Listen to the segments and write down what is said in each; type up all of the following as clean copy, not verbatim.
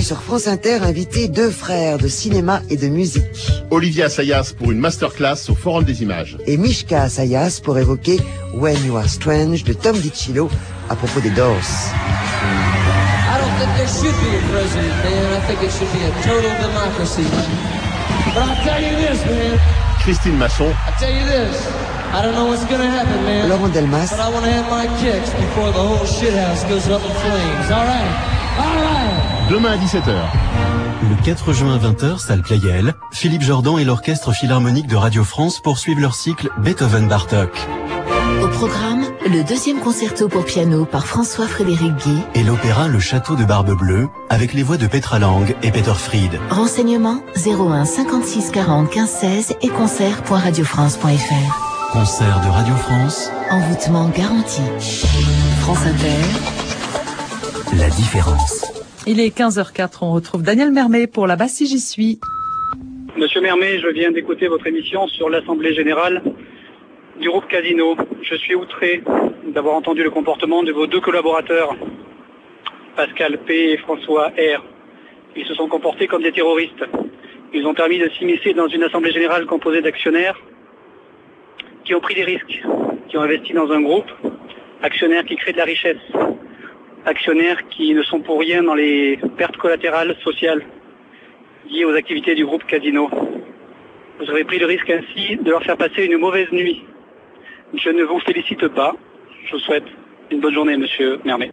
sur France Inter invité deux frères de cinéma et de musique. Olivier Assayas pour une masterclass au Forum des Images. Et Mishka Assayas pour évoquer When You Are Strange de Tom DiCillo à propos des Doors. I don't think there should be a president, man. I think it should be a total democracy. But I'll tell you this, man. Christine Masson. I'll tell you this. I don't know what's gonna happen, man. Laurent Delmas. But I want to have my kicks before the whole shithouse goes up in flames. All right. All right. Demain à 17h. Le 4 juin à 20h, salle Pleyel, Philippe Jordan et l'Orchestre Philharmonique de Radio France poursuivent leur cycle Beethoven-Bartók. Au programme, le deuxième concerto pour piano par François-Frédéric Guy et l'opéra Le Château de Barbe Bleue avec les voix de Petra Lang et Peter Fried. Renseignements 01 56 40 15 16 et concert.radiofrance.fr. Concert de Radio France. Envoûtement garanti. France Inter. La différence. Il est 15h04, on retrouve Daniel Mermet pour La Basse si j'y suis. Monsieur Mermet, je viens d'écouter votre émission sur l'Assemblée Générale du groupe Casino. Je suis outré d'avoir entendu le comportement de vos deux collaborateurs, Pascal P et François R. Ils se sont comportés comme des terroristes. Ils ont permis de s'immiscer dans une Assemblée Générale composée d'actionnaires qui ont pris des risques, qui ont investi dans un groupe, actionnaires qui créent de la richesse, actionnaires qui ne sont pour rien dans les pertes collatérales sociales liées aux activités du groupe Casino. Vous avez pris le risque ainsi de leur faire passer une mauvaise nuit. Je ne vous félicite pas. Je vous souhaite une bonne journée, monsieur Mermet.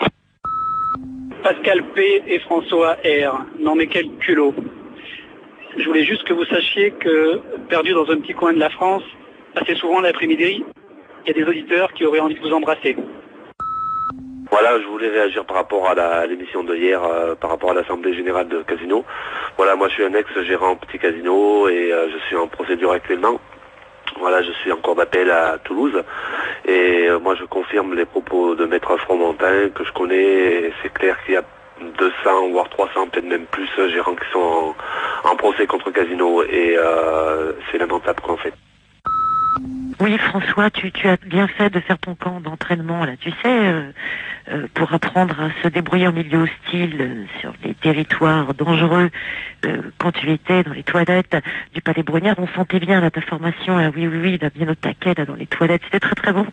Pascal P et François R. Non mais quel culot. Je voulais juste que vous sachiez que, perdu dans un petit coin de la France, assez souvent l'après-midi, il y a des auditeurs qui auraient envie de vous embrasser. Voilà, je voulais réagir par rapport à l'émission de hier, par rapport à l'Assemblée Générale de Casino. Voilà, moi je suis un ex-gérant petit casino et je suis en procédure actuellement. Voilà, je suis en cours d'appel à Toulouse et moi je confirme les propos de Maître Fromentin que je connais et c'est clair qu'il y a 200 voire 300, peut-être même plus gérants qui sont en procès contre Casino et c'est lamentable quoi en fait. Oui François, tu as bien fait de faire ton camp d'entraînement là, tu sais, pour apprendre à se débrouiller en milieu hostile sur les territoires dangereux. Quand tu étais dans les toilettes du Palais Brongniart, on sentait bien là ta formation, là, oui, là, bien au taquet là dans les toilettes, c'était très très bon.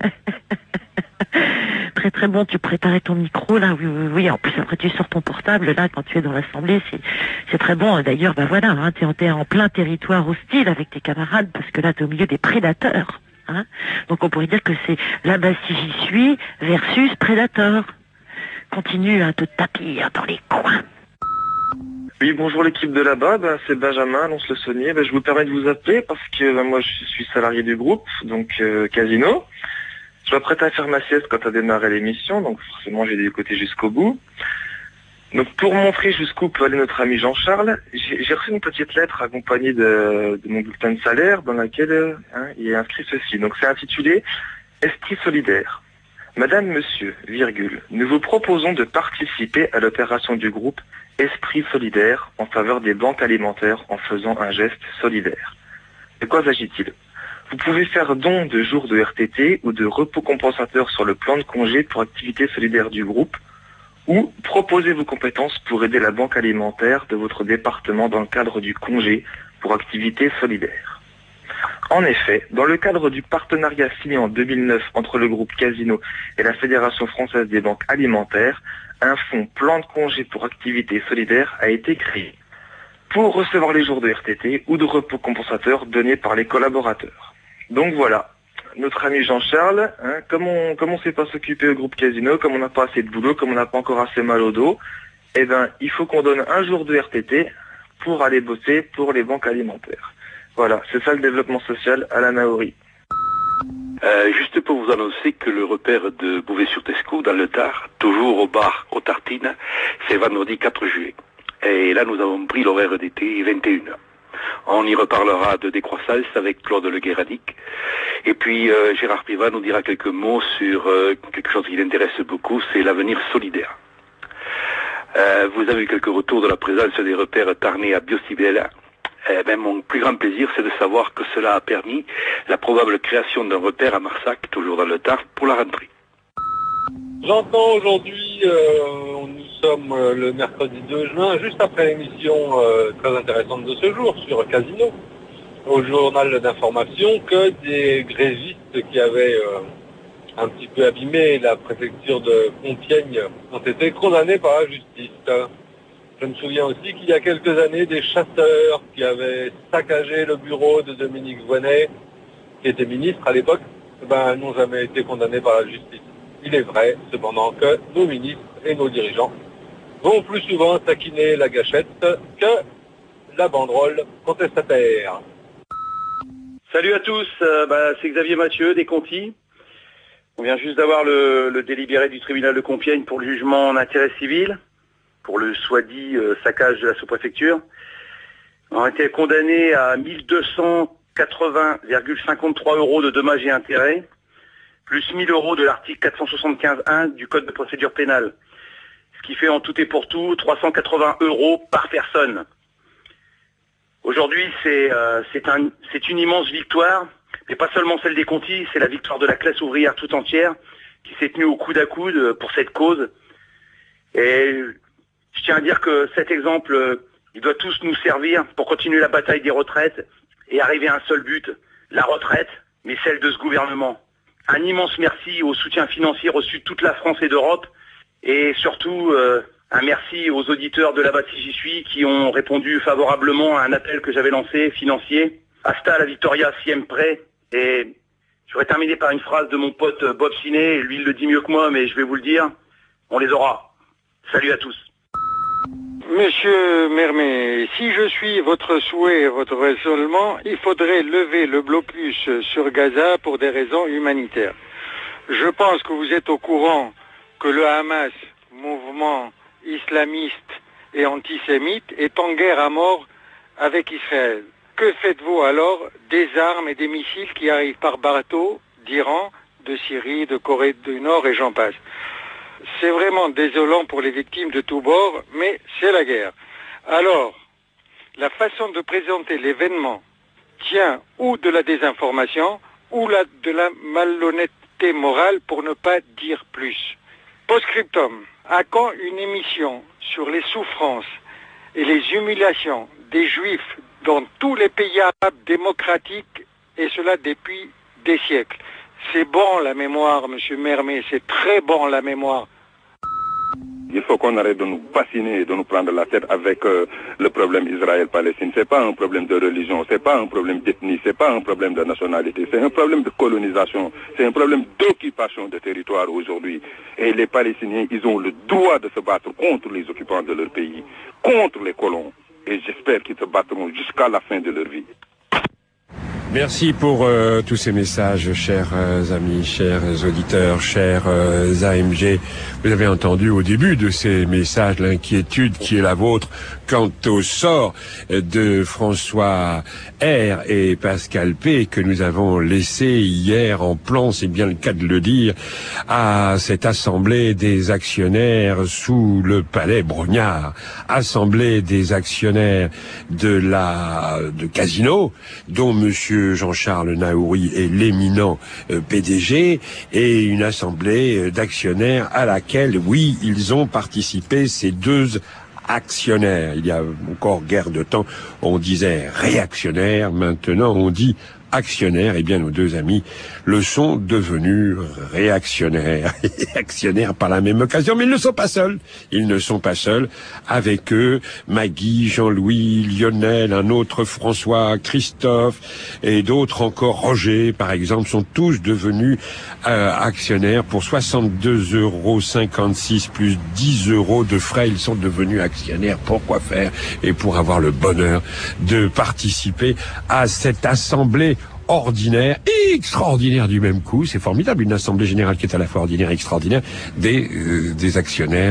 Très très bon, tu préparais ton micro là, oui. En plus après tu sors ton portable là quand tu es dans l'Assemblée, c'est très bon. D'ailleurs, voilà, hein, t'es en plein territoire hostile avec tes camarades parce que là t'es au milieu des prédateurs. Hein. Donc on pourrait dire que c'est La Basse si j'y suis versus Predator. Continue à te tapir dans les coins. Oui, bonjour l'équipe de là-bas, c'est Benjamin, Lons-le-Saunier. Je vous permets de vous appeler parce que moi je suis salarié du groupe, donc Casino. Je m'apprête à faire ma sieste quand a démarré l'émission, donc forcément j'ai dû écouter jusqu'au bout. Donc pour montrer jusqu'où peut aller notre ami Jean-Charles, j'ai reçu une petite lettre accompagnée de mon bulletin de salaire dans laquelle il est inscrit ceci. Donc c'est intitulé « Esprit solidaire ». Madame, monsieur, virgule, nous vous proposons de participer à l'opération du groupe Esprit solidaire en faveur des banques alimentaires en faisant un geste solidaire. De quoi s'agit-il ? Vous pouvez faire don de jours de RTT ou de repos compensateur sur le plan de congé pour activité solidaire du groupe ou proposer vos compétences pour aider la banque alimentaire de votre département dans le cadre du congé pour activité solidaire. En effet, dans le cadre du partenariat signé en 2009 entre le groupe Casino et la Fédération française des banques alimentaires, un fonds plan de congé pour activité solidaire a été créé pour recevoir les jours de RTT ou de repos compensateur donnés par les collaborateurs. Donc voilà, notre ami Jean-Charles, comme on sait pas s'occuper au groupe Casino, comme on n'a pas assez de boulot, comme on n'a pas encore assez mal au dos, il faut qu'on donne un jour de RTT pour aller bosser pour les banques alimentaires. Voilà, c'est ça le développement social à la Naori. Juste pour vous annoncer que le repère de Bouvet-sur-Tescou, dans le Tard, toujours au bar aux Tartines, c'est vendredi 4 juillet. Et là, nous avons pris l'horaire d'été 21h. On y reparlera de décroissance avec Claude Le Guéradic. Et puis, Gérard Privat nous dira quelques mots sur quelque chose qui l'intéresse beaucoup, c'est l'avenir solidaire. Vous avez eu quelques retours de la présence des repères Tarnais à Biocibel. Mon plus grand plaisir, c'est de savoir que cela a permis la probable création d'un repère à Marsac, toujours dans le Tard, pour la rentrée. J'entends aujourd'hui ici, nous sommes le mercredi 2 juin, juste après l'émission très intéressante de ce jour sur Casino, au journal d'information, que des grévistes qui avaient un petit peu abîmé la préfecture de Compiègne ont été condamnés par la justice. Je me souviens aussi qu'il y a quelques années, des chasseurs qui avaient saccagé le bureau de Dominique Voynet, qui était ministre à l'époque, n'ont jamais été condamnés par la justice. Il est vrai, cependant, que nos ministres et nos dirigeants vont plus souvent taquiner la gâchette que la banderole contestataire. Salut à tous, c'est Xavier Mathieu des Contis. On vient juste d'avoir le délibéré du tribunal de Compiègne pour le jugement en intérêt civil, pour le soi-dit saccage de la sous-préfecture. On a été condamnés à 1280,53 € de dommages et intérêts, plus 1000 € de l'article 475.1 du Code de procédure pénale. Ce qui fait en tout et pour tout 380 € par personne. Aujourd'hui, c'est une immense victoire, mais pas seulement celle des Contis, c'est la victoire de la classe ouvrière tout entière qui s'est tenue au coude à coude pour cette cause. Et je tiens à dire que cet exemple, il doit tous nous servir pour continuer la bataille des retraites et arriver à un seul but, la retraite, mais celle de ce gouvernement. Un immense merci au soutien financier reçu de toute la France et d'Europe, et surtout un merci aux auditeurs de là-bas si j'y suis qui ont répondu favorablement à un appel que j'avais lancé, financier. Hasta la Victoria siempre. Et je voudrais terminer par une phrase de mon pote Bob Siné, lui il le dit mieux que moi, mais je vais vous le dire, on les aura. Salut à tous. Monsieur Mermet, si je suis votre souhait et votre raisonnement, il faudrait lever le blocus sur Gaza pour des raisons humanitaires. Je pense que vous êtes au courant que le Hamas, mouvement islamiste et antisémite, est en guerre à mort avec Israël. Que faites-vous alors des armes et des missiles qui arrivent par bateau d'Iran, de Syrie, de Corée du Nord et j'en passe? C'est vraiment désolant pour les victimes de tous bords, mais c'est la guerre. Alors, la façon de présenter l'événement tient ou de la désinformation ou de la malhonnêteté morale pour ne pas dire plus. Post-scriptum, à quand une émission sur les souffrances et les humiliations des Juifs dans tous les pays arabes démocratiques, et cela depuis des siècles? C'est bon la mémoire, monsieur Mermet, c'est très bon la mémoire. Il faut qu'on arrête de nous bassiner et de nous prendre la tête avec le problème Israël-Palestine. C'est pas un problème de religion, c'est pas un problème d'ethnie, c'est pas un problème de nationalité, c'est un problème de colonisation, c'est un problème d'occupation de territoire aujourd'hui. Et les Palestiniens, ils ont le droit de se battre contre les occupants de leur pays, contre les colons. Et j'espère qu'ils se battront jusqu'à la fin de leur vie. Merci pour tous ces messages, chers amis, chers auditeurs, chers AMG. Vous avez entendu au début de ces messages l'inquiétude qui est la vôtre quant au sort de François R et Pascal P que nous avons laissé hier en plan, c'est bien le cas de le dire, à cette assemblée des actionnaires sous le palais Brognard, assemblée des actionnaires de Casino, dont monsieur Jean-Charles Naouri est l'éminent PDG, et une assemblée d'actionnaires à laquelle, oui, ils ont participé, ces deux actionnaires. Il y a encore guère de temps, on disait réactionnaires, maintenant on dit actionnaires. Eh bien, nos deux amis le sont devenus réactionnaires. Actionnaires par la même occasion, mais ils ne sont pas seuls. Ils ne sont pas seuls. Avec eux, Maggie, Jean-Louis, Lionel, un autre François, Christophe et d'autres encore, Roger par exemple, sont tous devenus actionnaires pour 62,56 € plus 10 € de frais. Ils sont devenus actionnaires. Pourquoi faire? Et pour avoir le bonheur de participer à cette assemblée ordinaire et extraordinaire du même coup. C'est formidable, une assemblée générale qui est à la fois ordinaire et extraordinaire des actionnaires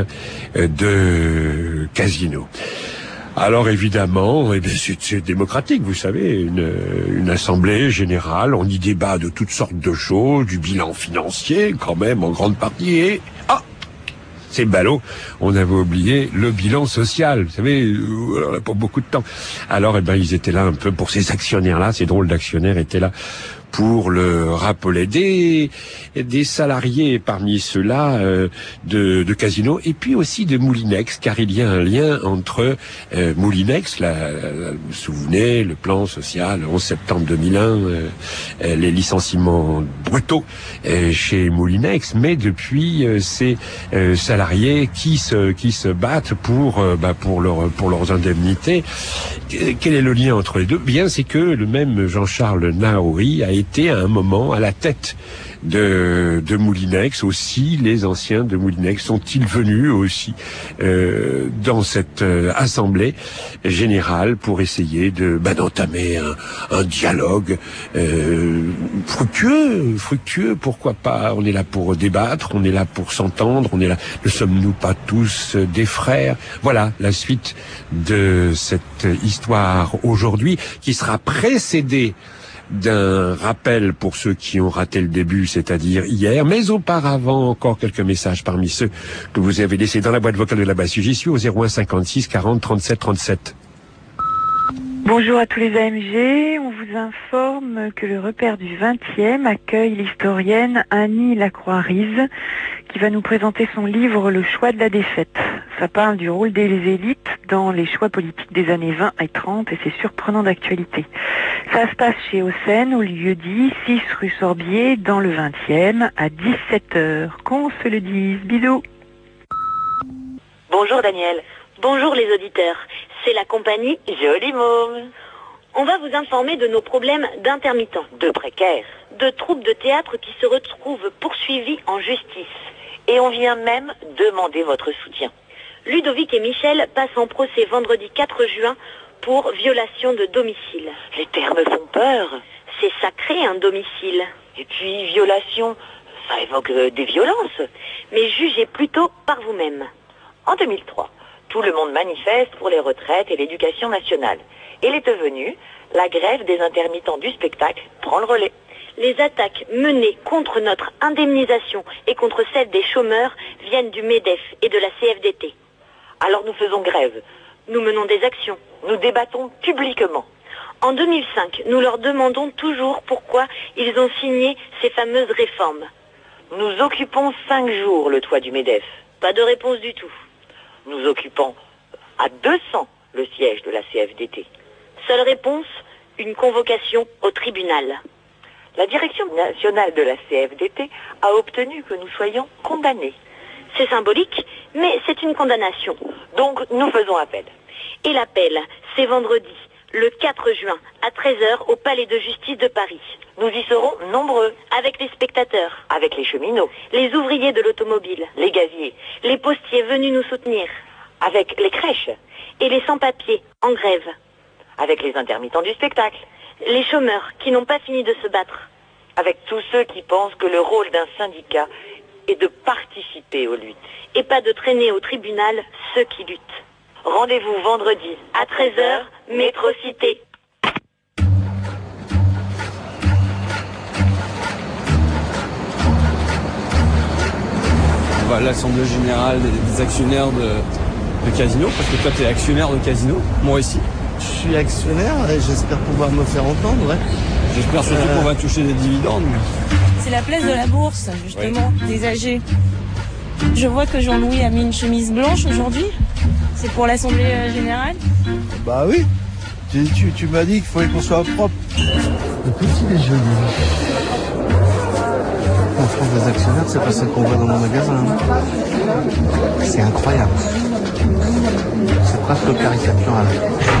de Casino. Alors évidemment, eh bien, c'est démocratique, vous savez, une assemblée générale, on y débat de toutes sortes de choses, du bilan financier quand même en grande partie, et c'est ballot, on avait oublié le bilan social, vous savez, on n'a pas beaucoup de temps. Alors, eh ben, ils étaient là un peu pour ces actionnaires-là, ces drôles d'actionnaires étaient là pour le rappeler. Des salariés parmi ceux-là de Casino, et puis aussi de Moulinex, car il y a un lien entre Moulinex, vous vous souvenez, le plan social 11 septembre 2001, les licenciements brutaux chez Moulinex, mais depuis ces salariés qui se battent pour leurs indemnités. Quel est le lien entre les deux? Bien, c'est que le même Jean-Charles Naouri a été à un moment à la tête de Moulinex aussi. Les anciens de Moulinex sont-ils venus aussi dans cette assemblée générale pour essayer d'entamer un dialogue fructueux, pourquoi pas? On est là pour débattre, on est là pour s'entendre, on est là. Ne sommes-nous pas tous des frères? Voilà la suite de cette histoire aujourd'hui, qui sera précédée d'un rappel pour ceux qui ont raté le début, c'est-à-dire hier, mais auparavant encore quelques messages parmi ceux que vous avez laissés dans la boîte vocale de la basse. J'y suis au 01 56 40 37 37. Bonjour à tous les AMG, on vous informe que le repère du 20e accueille l'historienne Annie Lacroix-Rize qui va nous présenter son livre Le choix de la défaite. Ça parle du rôle des élites dans les choix politiques des années 20 et 30 et c'est surprenant d'actualité. Ça se passe chez Haussène, au lieu dit 6 rue Sorbier, dans le 20e, à 17h. Qu'on se le dise. Bisous. Bonjour Daniel. Bonjour les auditeurs. C'est la compagnie Joli Môme. On va vous informer de nos problèmes d'intermittents, de précaires, de troupes de théâtre qui se retrouvent poursuivies en justice. Et on vient même demander votre soutien. Ludovic et Michel passent en procès vendredi 4 juin pour violation de domicile. Les termes font peur. C'est sacré un domicile. Et puis violation, ça évoque des violences. Mais jugez plutôt par vous-même. En 2003, tout le monde manifeste pour les retraites et l'éducation nationale. Et l'été venu, la grève des intermittents du spectacle prend le relais. Les attaques menées contre notre indemnisation et contre celle des chômeurs viennent du MEDEF et de la CFDT. Alors nous faisons grève, nous menons des actions, nous débattons publiquement. En 2005, nous leur demandons toujours pourquoi ils ont signé ces fameuses réformes. Nous occupons 5 jours le toit du MEDEF. Pas de réponse du tout. Nous occupons à 200 le siège de la CFDT. Seule réponse, une convocation au tribunal. La direction nationale de la CFDT a obtenu que nous soyons condamnés. C'est symbolique, mais c'est une condamnation. Donc nous faisons appel. Et l'appel, c'est vendredi, le 4 juin, à 13h au Palais de Justice de Paris. Nous y serons nombreux, avec les spectateurs, avec les cheminots, les ouvriers de l'automobile, les gaziers, les postiers venus nous soutenir, avec les crèches et les sans-papiers en grève, avec les intermittents du spectacle, les chômeurs qui n'ont pas fini de se battre, avec tous ceux qui pensent que le rôle d'un syndicat est de participer aux luttes et pas de traîner au tribunal ceux qui luttent. Rendez-vous vendredi à 13h, Métro Cité. On va à l'Assemblée Générale des actionnaires de Casino, parce que toi tu es actionnaire de Casino, moi aussi. Je suis actionnaire et j'espère pouvoir me faire entendre, ouais. J'espère surtout qu'on va toucher des dividendes. C'est la place de la bourse, justement, des AG. Je vois que Jean-Louis a mis une chemise blanche aujourd'hui. C'est pour l'Assemblée Générale? Bah oui. Tu m'as dit qu'il fallait qu'on soit propre. Le petit déjeuner. En France des actionnaires, c'est pas celle qu'on voit dans mon magasin. C'est incroyable. C'est presque caricatural.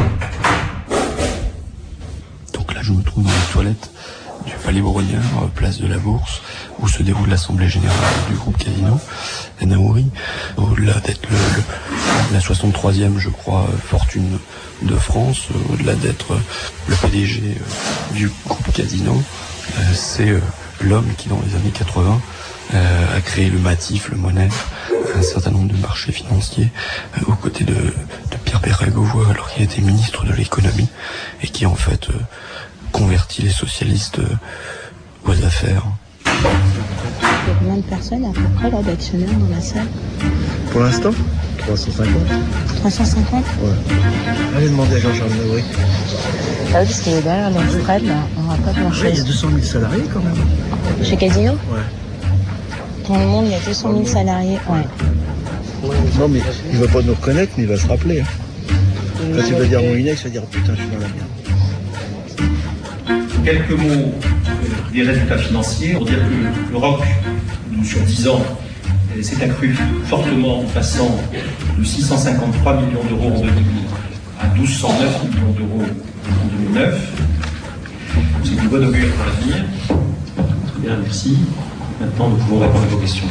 Donc là, je me trouve dans les toilettes du Palais Brognard, place de la Bourse, où se déroule l'Assemblée Générale du groupe Casino. Naouri, au-delà d'être la 63e, je crois, fortune de France, au-delà d'être le PDG du groupe Casino, c'est l'homme qui, dans les années 80, a créé le Matif, le Monnaie, un certain nombre de marchés financiers, aux côtés de Pierre Bérégovoy, alors qu'il était ministre de l'économie, et qui, en fait, convertit les socialistes aux affaires. Il y a combien de personnes à peu près là d'actionnaires dans la salle? Pour l'instant, 350. 350 Ouais. Allez demander à Jean-Charles Naouri. Ah oui, parce qu'il est derrière l'Australie, là. On va pas grand-chose. Ouais, il y a 200 000 salariés quand même. Chez Casino? Ouais. Dans le monde, il y a 200 000 salariés. Ouais. Non, mais il va pas nous reconnaître, mais il va se rappeler. Hein. Quand il va dire Moulinex, il va dire putain, je suis dans la merde. Quelques mots des résultats financiers pour dire que le ROC, sur 10 ans, s'est accru fortement en passant de 653 millions d'euros en 2000 à 1209 millions d'euros en 2009. C'est une bonne augure pour l'avenir. Très bien, merci. Maintenant, nous pouvons répondre à vos questions.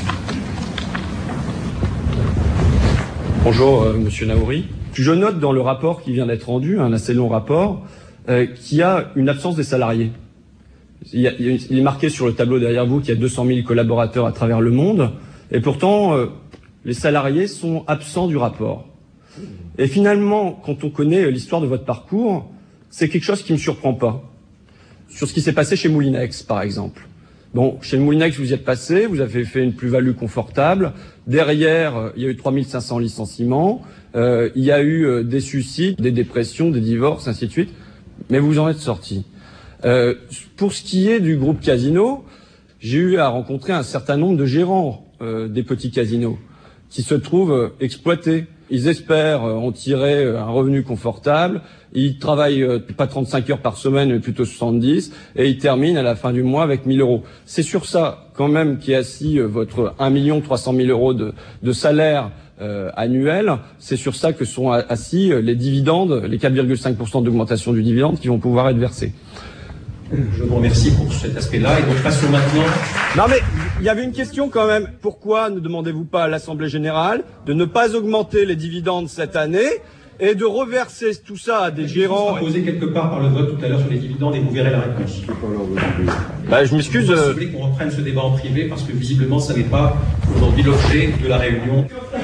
Bonjour, monsieur Naouri. Je note dans le rapport qui vient d'être rendu, un assez long rapport, qu'il y a une absence des salariés. Il est marqué sur le tableau derrière vous qu'il y a 200 000 collaborateurs à travers le monde, et pourtant, les salariés sont absents du rapport. Et finalement, quand on connaît l'histoire de votre parcours, c'est quelque chose qui ne me surprend pas. Sur ce qui s'est passé chez Moulinex, par exemple. Bon, chez Moulinex, vous y êtes passé, vous avez fait une plus-value confortable. Derrière, il y a eu 3500 licenciements, il y a eu des suicides, des dépressions, des divorces, ainsi de suite. Mais vous en êtes sortis. Pour ce qui est du groupe Casino, j'ai eu à rencontrer un certain nombre de gérants des petits casinos qui se trouvent exploités. Ils espèrent en tirer un revenu confortable. Ils travaillent pas 35 heures par semaine, mais plutôt 70, et ils terminent à la fin du mois avec 1000 euros. C'est sur ça, quand même, qui est assis votre 1 300 000 euros de salaire annuel. C'est sur ça que sont assis les dividendes, les 4,5% d'augmentation du dividende qui vont pouvoir être versés. Je vous remercie pour cet aspect-là. Et donc, passons maintenant... Non mais, il y avait une question quand même. Pourquoi ne demandez-vous pas à l'Assemblée Générale de ne pas augmenter les dividendes cette année et de reverser tout ça à des gérants... Ça sera posé quelque part par le vote tout à l'heure sur les dividendes et vous verrez la réponse. Bah, je m'excuse... Vous voulez qu'on reprenne ce débat en privé parce que visiblement, ça n'est pas aujourd'hui l'objet de la réunion.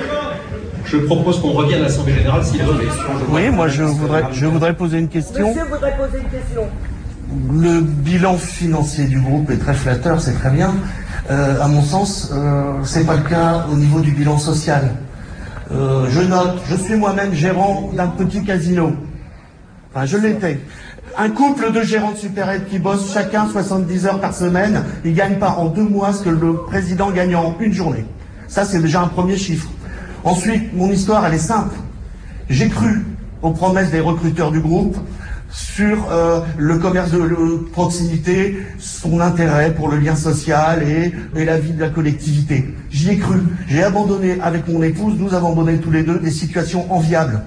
Je propose qu'on revienne à l'Assemblée Générale s'il y a des questions. Oui, moi je voudrais poser une question. Monsieur voudrait poser une question. Le bilan financier du groupe est très flatteur, c'est très bien. À mon sens, c'est pas le cas au niveau du bilan social. Je note, je suis moi-même gérant d'un petit casino. Enfin, je l'étais. Un couple de gérants de supérette qui bossent chacun 70 heures par semaine, ils gagnent pas en 2 mois ce que le président gagne en une journée. Ça, c'est déjà un premier chiffre. Ensuite, mon histoire, elle est simple. J'ai cru aux promesses des recruteurs du groupe sur le commerce de proximité, son intérêt pour le lien social et la vie de la collectivité. J'y ai cru. J'ai abandonné avec mon épouse, nous avons abandonné tous les deux des situations enviables.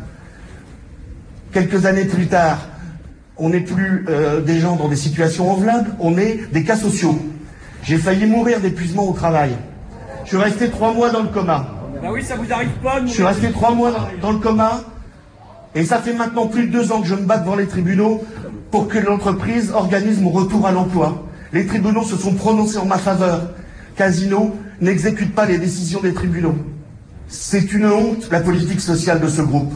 Quelques années plus tard, on n'est plus des gens dans des situations enviables, on est des cas sociaux. J'ai failli mourir d'épuisement au travail. Je suis resté 3 mois dans le coma. Ah oui, ça vous arrive pas. Je suis resté 3 mois dans le coma. Et ça fait maintenant plus de 2 ans que je me bats devant les tribunaux pour que l'entreprise organise mon retour à l'emploi. Les tribunaux se sont prononcés en ma faveur. Casino n'exécute pas les décisions des tribunaux. C'est une honte, la politique sociale de ce groupe.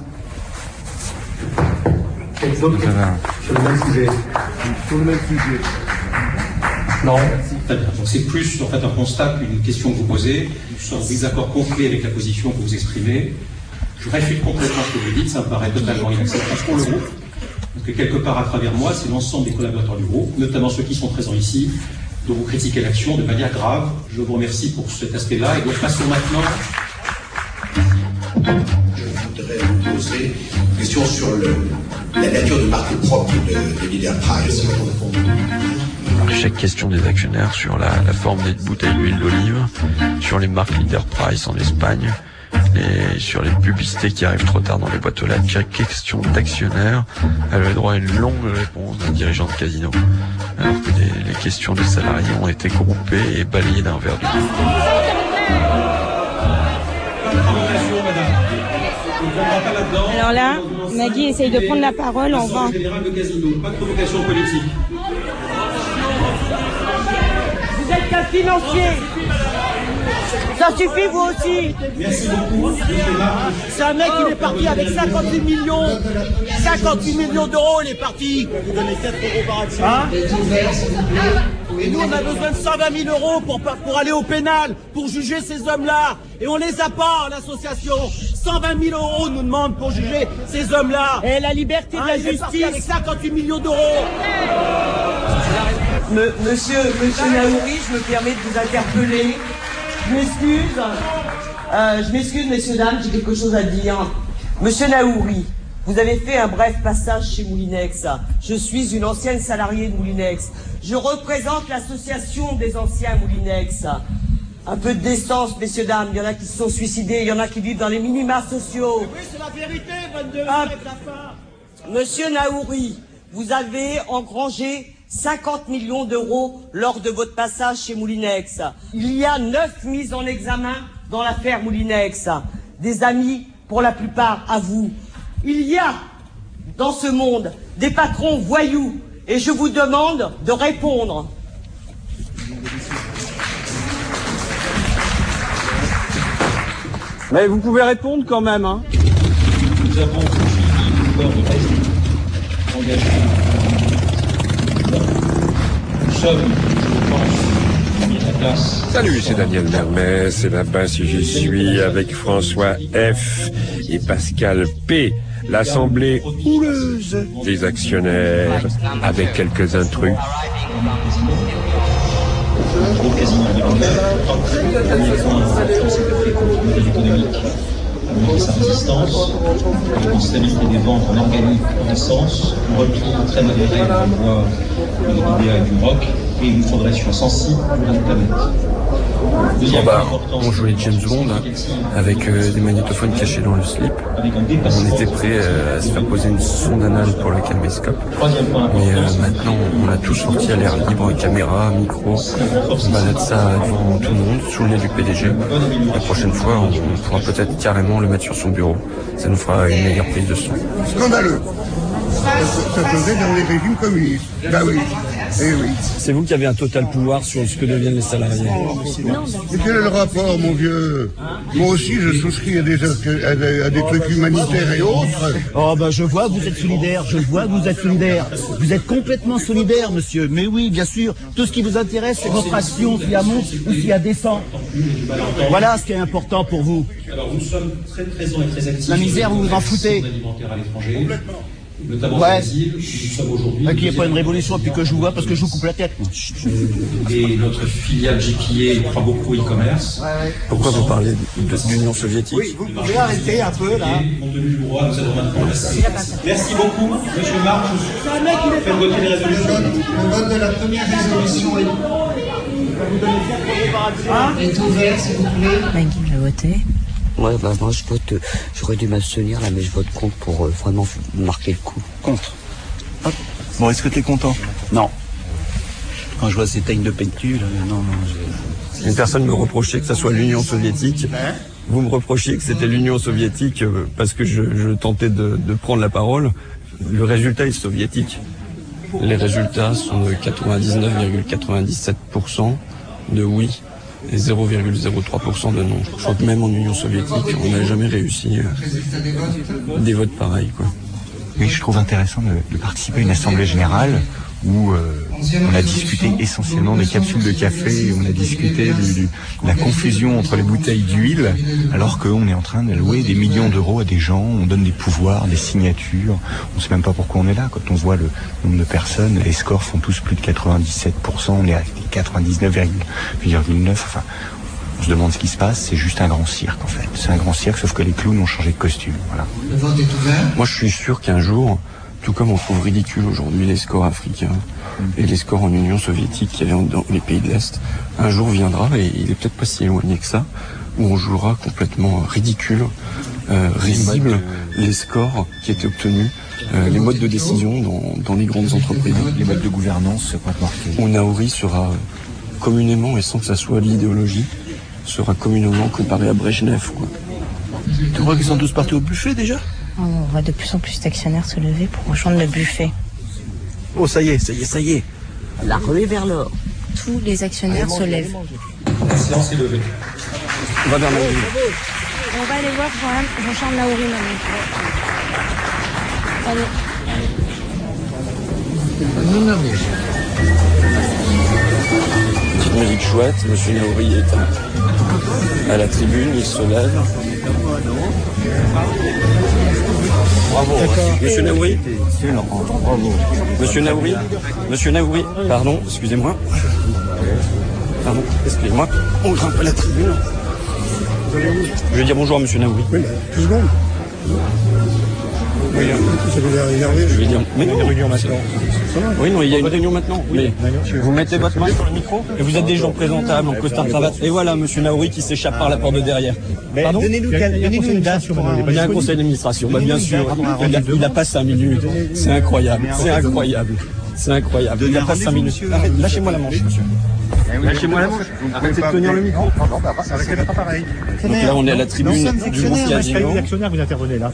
Quels autres sur le même sujet? Sur le même sujet. Non. Très bien. Donc c'est plus en fait un constat qu'une question que vous posez. Nous sommes en désaccord complet avec la position que vous exprimez. Je réfute complètement ce que vous dites, ça me paraît totalement inacceptable pour le groupe. Parce que quelque part à travers moi, c'est l'ensemble des collaborateurs du groupe, notamment ceux qui sont présents ici, dont vous critiquez l'action de manière grave. Je vous remercie pour cet aspect-là. Et donc passons maintenant. Je voudrais vous poser une question sur la nature de marque propre de Leader Price. Chaque question des actionnaires sur la forme des bouteilles d'huile d'olive, sur les marques Leader Price en Espagne, et sur les publicités qui arrivent trop tard dans les boîtes aux lettres. Chaque question d'actionnaire a le droit à une longue réponse d'un dirigeant de casino, alors que les questions des salariés ont été groupées et balayées d'un verre d'eau. Alors là, Maggie essaye de prendre la parole en vain. Général de Casino, pas de provocation politique. Vous êtes qu'un financier. Ça suffit, vous aussi. Merci beaucoup. C'est un mec, il est parti avec 58 millions. 58 millions d'euros, il est parti. Vous donnez 4 euros par action. Et nous, on a besoin de 120 000 euros pour aller au pénal, pour juger ces hommes-là. Et on les a pas, l'association. 120 000 euros nous demandent pour juger ces hommes-là. Et la liberté de la justice avec 58 millions d'euros. Monsieur Naouri, je me permets de vous interpeller. Je m'excuse, messieurs, dames, j'ai quelque chose à dire. Monsieur Naouri, vous avez fait un bref passage chez Moulinex. Je suis une ancienne salariée de Moulinex. Je représente l'association des anciens Moulinex. Un peu de décence, messieurs, dames. Il y en a qui se sont suicidés, il y en a qui vivent dans les minima sociaux. Oui, c'est la vérité, 22 Monsieur Naouri, vous avez engrangé 50 millions d'euros lors de votre passage chez Moulinex. Il y a 9 mises en examen dans l'affaire Moulinex. Des amis, pour la plupart, à vous. Il y a, dans ce monde, des patrons voyous. Et je vous demande de répondre. Mais vous pouvez répondre quand même, hein. Nous avons engagé. Nous sommes, je pense, mis à la place. Salut, c'est Daniel Mermet, c'est là-bas si j'y suis avec François F et Pascal P. L'assemblée houleuse des actionnaires avec quelques intrus. Groupe Casino économique de sa résistance, la stabilité des ventes en organique en essence, un repli très modéré dans le bois, de l'IBA et du rock, et une progression sensible de la planète. On jouait James Bond avec des magnétophones cachés dans le slip. On était prêt à se faire poser une sonde anale pour le caméscope. Mais maintenant, on a tout sorti à l'air libre, caméra, micro. On balade ça devant tout le monde, sous le nez du PDG. La prochaine fois, on pourra peut-être carrément le mettre sur son bureau. Ça nous fera une meilleure prise de son. Scandaleux. Ça faisait dans les régimes communistes. Bah oui. Eh oui. C'est vous qui avez un total pouvoir sur ce que deviennent les salariés. Mais quel est le rapport, mon vieux? Moi aussi, je souscris à des trucs humanitaires et autres. Oh, ben, je vois que vous êtes solidaire. Vous êtes complètement solidaire, monsieur. Mais oui, bien sûr. Tout ce qui vous intéresse, c'est votre action, s'il y a monte ou s'il y a descend. Voilà ce qui est important pour vous. Alors, nous sommes très présents et très actifs. La misère, vous vous en foutez. Alimentaire à l'étranger. Notamment ouais. nous sommes aujourd'hui. Qu'il n'y ait pas une révolution depuis que je vous vois parce que je vous coupe la tête. Et notre filiale GPA croit beaucoup au e-commerce. Ouais. Pourquoi vous parlez de l'Union soviétique? Oui, vous pouvez arrêter un peu là. Compte tenu du droit, nous allons maintenant passer. Merci beaucoup, monsieur Marc. Faites voter les résolutions. Le vote de la première résolution est ouvert, s'il vous plaît. Maggie va voter. Ouais, bah moi je vote, j'aurais dû m'abstenir là, mais je vote contre pour vraiment marquer le coup. Contre. Hop. Bon, est-ce que t'es content? Non. Quand je vois ces tailles de pécule, non. Une personne me reprochait que ça soit l'Union soviétique. Vous me reprochiez que c'était l'Union soviétique parce que je tentais de prendre la parole. Le résultat est soviétique. Les résultats sont de 99,97% de oui et 0,03% de non. Je crois que même en Union soviétique, on n'a jamais réussi des votes pareils, quoi. Oui, je trouve intéressant de participer à une assemblée générale où on a discuté essentiellement des capsules de café, on a discuté de la confusion entre les bouteilles d'huile, alors qu'on est en train d'allouer des millions d'euros à des gens, on donne des pouvoirs, des signatures, on ne sait même pas pourquoi on est là. Quand on voit le nombre de personnes, les scores font tous plus de 97%, on est à 99,9%, enfin... On se demande ce qui se passe, c'est juste un grand cirque en fait. C'est un grand cirque, sauf que les clowns ont changé de costume. Voilà. Le vote est ouvert. Moi je suis sûr qu'un jour, tout comme on trouve ridicule aujourd'hui les scores africains et les scores en Union soviétique qu'il y avait dans les pays de l'Est, un jour viendra, et il est peut-être pas si éloigné que ça, où on jouera complètement ridicule, risible, les scores qui étaient obtenus, les modes de décision dans les grandes entreprises. Les modes de gouvernance vont être marqués. Où Naouri sera communément, et sans que ça soit l'idéologie, sera communément comparé à Brejnev, quoi. Tu crois qu'ils sont tous partis au buffet déjà? On voit de plus en plus d'actionnaires se lever pour rejoindre le buffet. Oh, ça y est. La ruée vers l'or. Tous les actionnaires se lèvent. La séance est levée. On va vers Naouri. On va aller voir Jean-Charles Naouri maintenant. Allez. Petite musique chouette, monsieur Naouri est à la tribune, il se lève. Bravo. Monsieur Naouri. Bravo. Monsieur Naouri, pardon, excusez-moi. Pardon, excusez-moi. On grimpe à la tribune. Je vais dire bonjour à monsieur Naouri. Oui, mais 2 secondes. Oui, ça vous a énervé. Je vais dire, mais non, il y a une réunion maintenant. Oui, non, il y a une réunion maintenant. Mais vous mettez votre main sur le micro et vous êtes des gens présentables en costard cravate. Et voilà, monsieur Naouri qui s'échappe par la porte de derrière. Pardon ? Donnez-nous une date. Il y a un conseil d'administration. Bah, bien sûr, il n'a pas 5 minutes. C'est incroyable. C'est incroyable. C'est incroyable. Il n'a pas 5 minutes. Lâchez-moi la manche, monsieur. Lâchez-moi la manche. Arrêtez de tenir le micro. C'est pas pareil. Donc là, on est à la tribune du groupe Casino. Les actionnaires, vous intervenez là.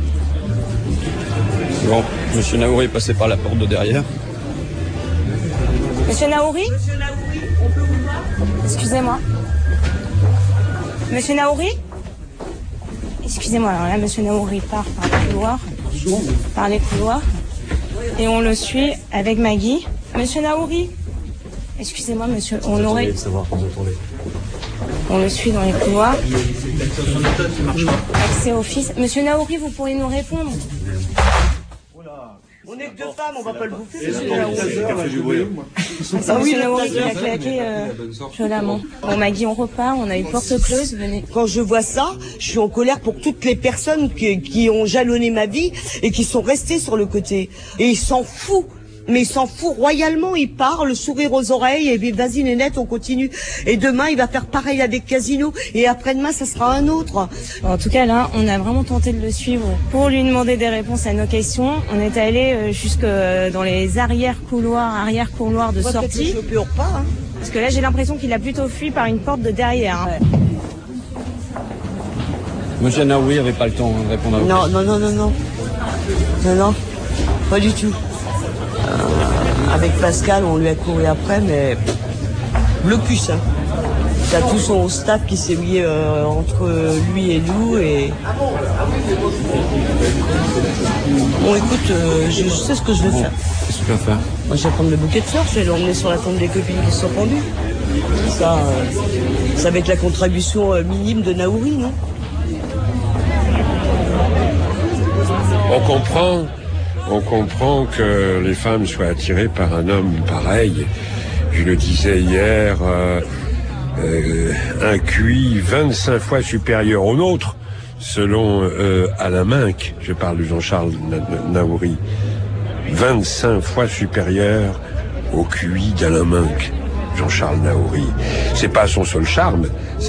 Bon, monsieur Naouri est passé par la porte de derrière. Monsieur Naouri ? Excusez-moi. Monsieur Naouri ? Excusez-moi, alors là, monsieur Naouri part par les couloirs, et on le suit avec Maggie. Monsieur Naouri ? Excusez-moi, monsieur, on le suit dans les couloirs. Accès office. Monsieur Naouri, vous pourriez nous répondre ? On est que 2 femmes, on va pas le bouffer. C'est monsieur Naouri qui a claqué violemment. Bon, Maggie, on repart, on a eu porte close, venez. Quand je vois ça, je suis en colère pour toutes les personnes qui ont jalonné ma vie et qui sont restées sur le côté. Et il s'en fout. Mais il s'en fout royalement, il part, le sourire aux oreilles, et puis vas-y Nénette, on continue. Et demain, il va faire pareil avec Casino, et après-demain, ça sera un autre. En tout cas, là, on a vraiment tenté de le suivre pour lui demander des réponses à nos questions. On est allé jusque dans les arrière-couloirs de sortie. Parce que là, j'ai l'impression qu'il a plutôt fui par une porte de derrière. Hein. Monsieur Naouri n'avait pas le temps de répondre à vos questions. Non, pas du tout. Avec Pascal, on lui a couru après, mais blocus. Hein. T'as tout son staff qui s'est mis entre lui et nous. Et... Bon, écoute, je sais ce que je vais faire. Qu'est-ce que tu vas faire ? Moi, je vais prendre le bouquet de fleurs, je vais l'emmener sur la tombe des copines qui se sont pendues. Ça va être la contribution minime de Naouri, non ? On comprend que les femmes soient attirées par un homme pareil. Je le disais hier, un QI 25 fois supérieur au nôtre, selon Alain Minck. Je parle de Jean-Charles Naouri. 25 fois supérieur au QI d'Alain Minck. Jean-Charles Naouri. C'est pas son seul charme.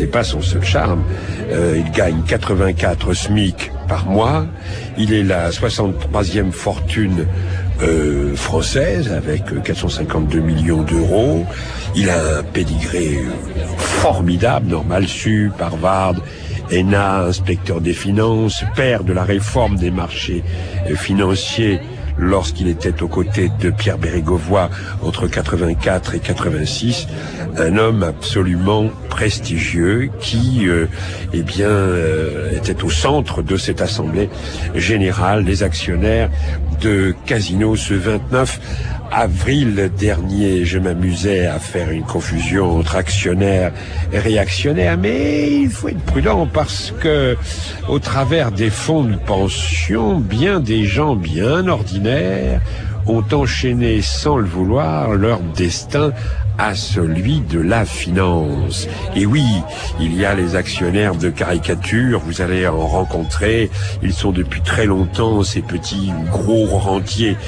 Il gagne 84 SMIC par mois. Il est la 63e fortune française avec 452 millions d'euros. Il a un pédigré formidable, Normal Sup, Harvard, ENA, inspecteur des finances, père de la réforme des marchés financiers lorsqu'il était aux côtés de Pierre Bérégovoy entre 84 et 86, un homme absolument prestigieux qui, était au centre de cette assemblée générale des actionnaires de Casino ce 29 avril dernier. Je m'amusais à faire une confusion entre actionnaires et réactionnaires, mais il faut être prudent parce que, au travers des fonds de pension, bien des gens bien ordinaires ont enchaîné sans le vouloir leur destin à celui de la finance. Et oui, il y a les actionnaires de caricature, vous allez en rencontrer, ils sont depuis très longtemps ces petits gros rentiers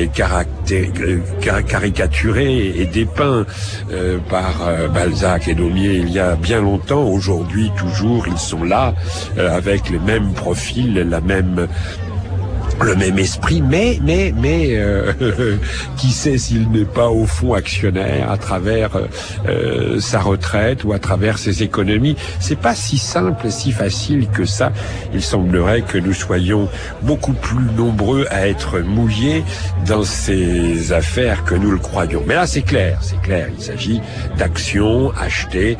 caricaturés et dépeints par Balzac et Daumier il y a bien longtemps. Aujourd'hui, toujours, ils sont là, avec les mêmes profils, la même le même esprit, mais qui sait s'il n'est pas au fond actionnaire à travers sa retraite ou à travers ses économies. C'est pas si simple et si facile que ça. Il semblerait que nous soyons beaucoup plus nombreux à être mouillés dans ces affaires que nous le croyons. Mais là, c'est clair. Il s'agit d'actions achetées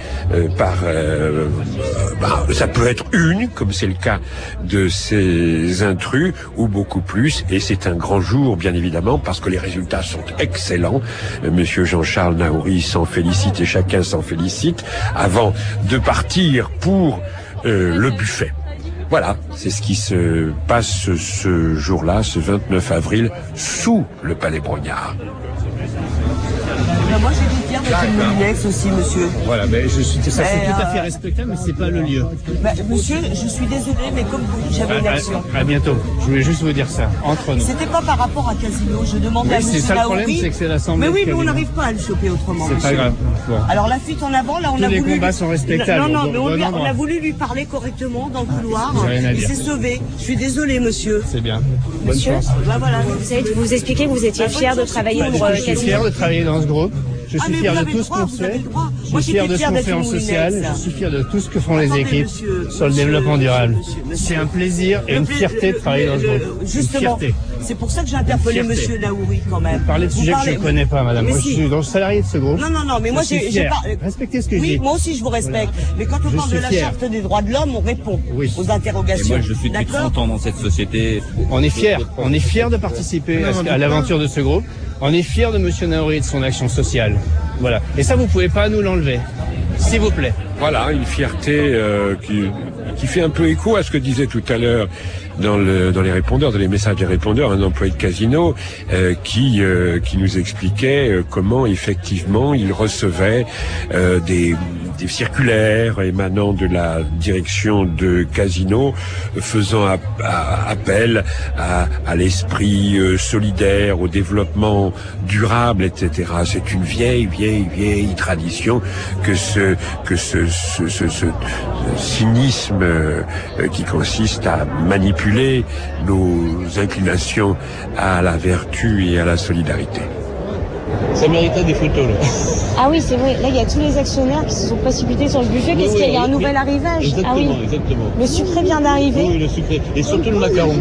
ça peut être une, comme c'est le cas de ces intrus, ou beaucoup plus, et c'est un grand jour, bien évidemment, parce que les résultats sont excellents. Monsieur Jean-Charles Naouri s'en félicite et chacun s'en félicite avant de partir pour le buffet. Voilà, c'est ce qui se passe ce jour-là, ce 29 avril, sous le Palais Brongniart. Moi, j'ai dit fière d'être une Moulinex aussi, monsieur. Voilà, mais ça c'est tout à fait respectable, mais c'est pas le lieu. Monsieur, je suis désolée, mais comme vous, j'avais une action. À bientôt. Je voulais juste vous dire ça, entre nous. C'était pas par rapport à Casino, je demandais à monsieur c'est ça le problème, c'est que c'est l'Assemblée. Mais oui, mais on n'arrive pas à le choper autrement. C'est pas grave. Bon. Alors la fuite en avant, là, on a voulu... Tous les combats sont respectables. Non, mais on a voulu lui parler correctement dans le couloir. Il s'est sauvé. Je suis désolée, monsieur. C'est bien. Bonne chance. Voilà. Vous expliquez que vous étiez fier de travailler pour Casino. Je suis fier de travailler dans ce groupe. Je suis fier de tout ce qu'on fait. Je suis fier de ce qu'on fait en social. Je suis fier de tout ce que font les équipes sur le développement durable. C'est un plaisir et une fierté de travailler dans ce groupe. Justement, c'est pour ça que j'ai interpellé monsieur Naouri quand même. Vous parlez de sujets que je ne connais pas, madame. Moi, je suis salarié de ce groupe. Non, mais moi, j'ai pas... Respectez ce que je dis. Oui, moi aussi, je vous respecte. Mais quand on parle de la charte des droits de l'homme, on répond aux interrogations. Et moi, je suis depuis 30 ans dans cette société. On est fiers. On est fiers de participer à l'aventure de ce groupe. On est fiers de monsieur Naouri et de son action sociale. Voilà. Et ça, vous pouvez pas nous l'enlever. S'il vous plaît. Voilà, une fierté qui fait un peu écho à ce que disait tout à l'heure dans les répondeurs, dans les messages des répondeurs, un employé de Casino qui nous expliquait comment effectivement il recevait des circulaires émanant de la direction de Casino, faisant appel à l'esprit solidaire, au développement durable, etc. C'est une vieille tradition que ce cynisme qui consiste à manipuler nos inclinations à la vertu et à la solidarité. Ça méritait des photos, là. Ah oui, c'est vrai. Là, il y a tous les actionnaires qui se sont précipités sur le buffet. Qu'est-ce qu'il y a un nouvel arrivage. Exactement. Le sucré vient d'arriver. Oui, le sucré. Et surtout le macaron.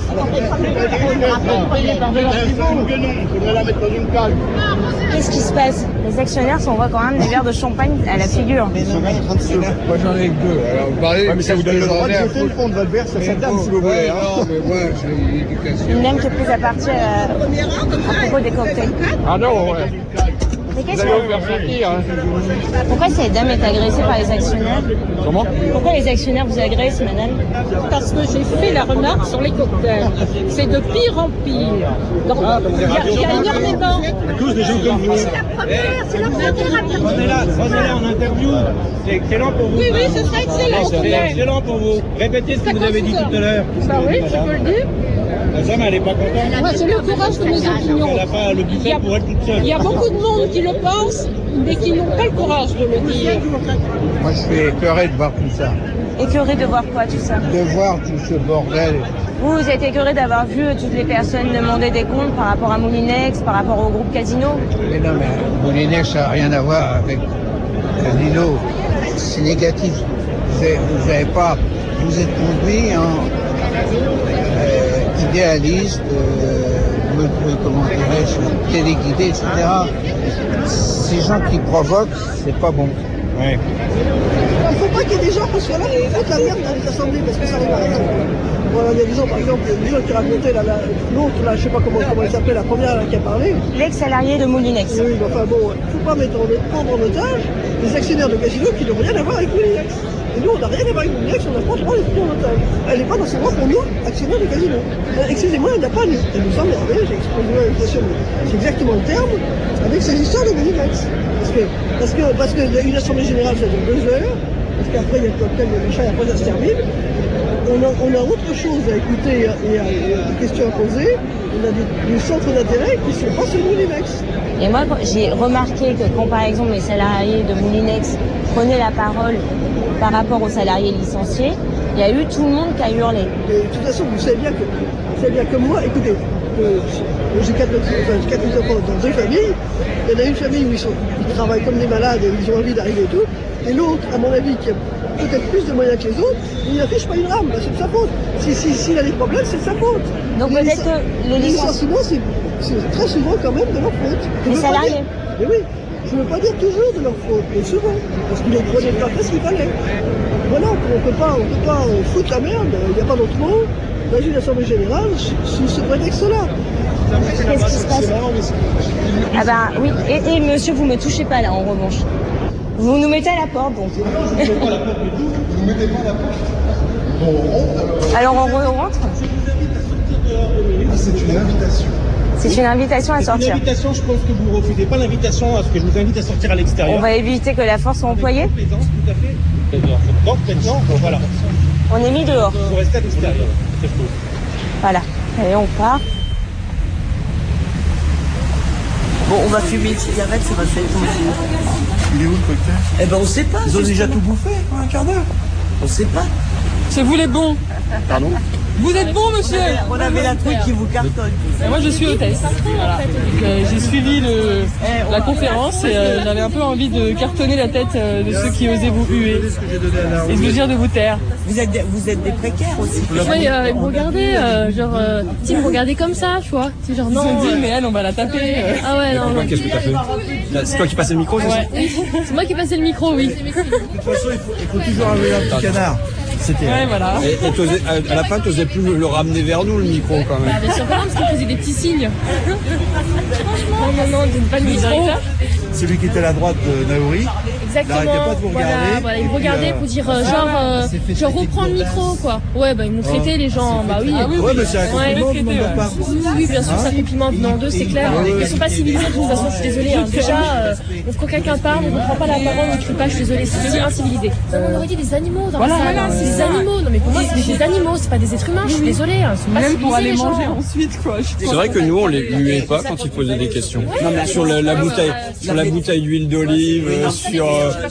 Qu'est-ce qui se passe? Les actionnaires s'envoient quand même des verres de champagne à la figure. Moi, j'en ai que deux. Alors, vous parlez, mais ça vous donne le droit de jeter le fond de votre verre sur cette table, si vous voulez. Non, mais moi, j'ai une éducation. Une dame qui est prise à partir à propos des cocktails. Ah non, ouais. Mais qu'est-ce que... Pourquoi cette dame est agressée par les actionnaires? Comment? Pourquoi les actionnaires vous agressent, madame? Parce que j'ai fait la remarque sur les cocktails. C'est de pire en pire. Donc, il y a énormément... Tous des gens comme vous. C'est la première. Prenez-la en interview. C'est excellent pour vous. Oui, ce serait excellent. C'est excellent pour vous. Répétez ce que vous avez dit tout à l'heure. Bah oui, tu peux le dire. La femme, elle n'est pas contente. Moi, c'est le courage de mes opinions. Elle n'a pas le buffet pour elle toute seule. Il y a beaucoup de monde qui le pense, mais qui n'ont pas le courage de le dire. Moi, je suis écœuré de voir tout ça. Écœuré de voir quoi, tout ça? De voir tout ce bordel. Vous êtes écœuré d'avoir vu toutes les personnes demander des comptes par rapport à Moulinex, par rapport au groupe Casino? Mais non, mais Moulinex, ça n'a rien à voir avec Casino. C'est négatif. Vous n'avez pas... Vous êtes conduit en idéaliste, comment dirais-je, téléguidé, etc. Ces gens qui provoquent, c'est pas bon. Ouais. Il ne faut pas qu'il y ait des gens qui soient là et foutent la merde dans les assemblées parce que ça arrive à rien. Voilà, il y a des gens, par exemple, des gens qui racontaient l'autre, là, je sais pas comment elle s'appelait, la première là, qui a parlé. L'ex-salarié de Moulinex. Oui, enfin bon, il ne faut pas prendre en otage les actionnaires de Casino qui n'ont rien à voir avec Moulinex. Et nous, on n'a rien à voir avec Moulinex, on n'a pas le droit de les prendre en otage. Elle n'est pas dans ses droits pour nous, actionnaires de Casino. Excusez-moi, elle n'a pas lu. Elle nous semble merveilleuse, j'ai exprimé l'invitation. C'est exactement le terme avec ces histoires de Moulinex. Parce que une assemblée générale, ça dure 2 heures. Parce qu'après, il y a le cocktail, le machin, et après, ça se termine. On a autre chose à écouter et à des questions à poser. On a des centres d'intérêt qui ne sont pas sur Moulinex. Et moi, j'ai remarqué que quand, par exemple, les salariés de Moulinex prenaient la parole par rapport aux salariés licenciés, il y a eu tout le monde qui a hurlé. Mais de toute façon, vous savez bien que C'est-à-dire que moi, écoutez, j'ai 4 enfants dans 2 familles. Il y en a une famille où ils travaillent comme des malades, ils ont envie d'arriver et tout. Et l'autre, à mon avis, qui a peut-être plus de moyens que les autres, il n'affiche pas une rame, c'est de sa faute. S'il a des problèmes, c'est de sa faute. Donc peut-être que les licenciements, c'est très souvent quand même de leur faute. Les salariés. Mais oui, je ne veux pas dire toujours de leur faute, mais souvent. Parce qu'ils ne prenaient pas ce qu'il fallait. Voilà, on ne peut pas foutre la merde, il n'y a pas d'autre mot, dans une assemblée générale, sous ce prétexte-là. Qu'est-ce qui se passe? Ah bah oui, et monsieur, vous ne me touchez pas là, en revanche. Vous nous mettez à la porte, donc. Je ne mets pas à la porte du tout, vous ne mettez pas à la porte. Bon, on rentre alors on rentre? C'est une invitation. C'est une invitation à sortir. C'est une invitation, je pense que vous ne refusez pas l'invitation à ce que je vous invite à sortir à l'extérieur. On va éviter que la force soit employée. Tout à fait. Donc maintenant, voilà. On est mis dehors. Vous restez à l'extérieur. Voilà. Allez, on part. Bon, on va fumer une cigarette, ça va faire plaisir. Il est où le cocktail? Eh ben on sait pas. Ils ont déjà tout bouffé, un quart d'heure. On sait pas. C'est vous les bons. Pardon? Vous êtes bon, monsieur. On avait la truc qui vous cartonne. Et moi, je suis hôtesse. Voilà. Donc, j'ai suivi la conférence et j'avais un peu envie de cartonner la tête de ceux qui osaient vous huer et de vous dire de vous taire. Vous êtes des précaires aussi. Oui, ils me regardaient, ils me regardaient comme ça, tu vois. C'est genre, non. Ils se sont dit, mais elle, on va la taper. Ah ouais, non. Qu'est-ce que t'as fait? C'est toi qui passais le micro, c'est ça? C'est moi qui passais le micro, oui. De toute façon, il faut toujours avoir un petit canard. C'était. Ouais, voilà. Et à la fin, tu n'osais plus le ramener vers nous, le micro, quand même. Bien sûr, parce qu'il faisait des petits signes. Non, pas de micro. Celui qui était à la droite de Naouri. Exactement. Il n'arrêtait pas de vous regarder. Voilà, il me regardait pour dire genre reprends le micro, quoi. Ouais, bah ils m'ont traité les gens. Bah oui. Ouais, mais c'est un compliment de notre part. Oui, bien sûr, c'est un compliment venant d'eux, c'est clair. Ils sont pas civilisés, de toute façon, je suis désolée. Déjà, quand quelqu'un parle, on ne prend pas la parole, on ne crie pas, je suis désolée, c'est incivilisé. On aurait dit des animaux dans la salle. C'est des animaux. Non, mais pour moi, c'est des animaux, c'est pas des êtres humains, je suis désolée. Même pour aller manger ensuite, quoi. C'est vrai que nous, on les muait pas quand ils posaient des questions. Sur la bouteille d'huile d'olive, sur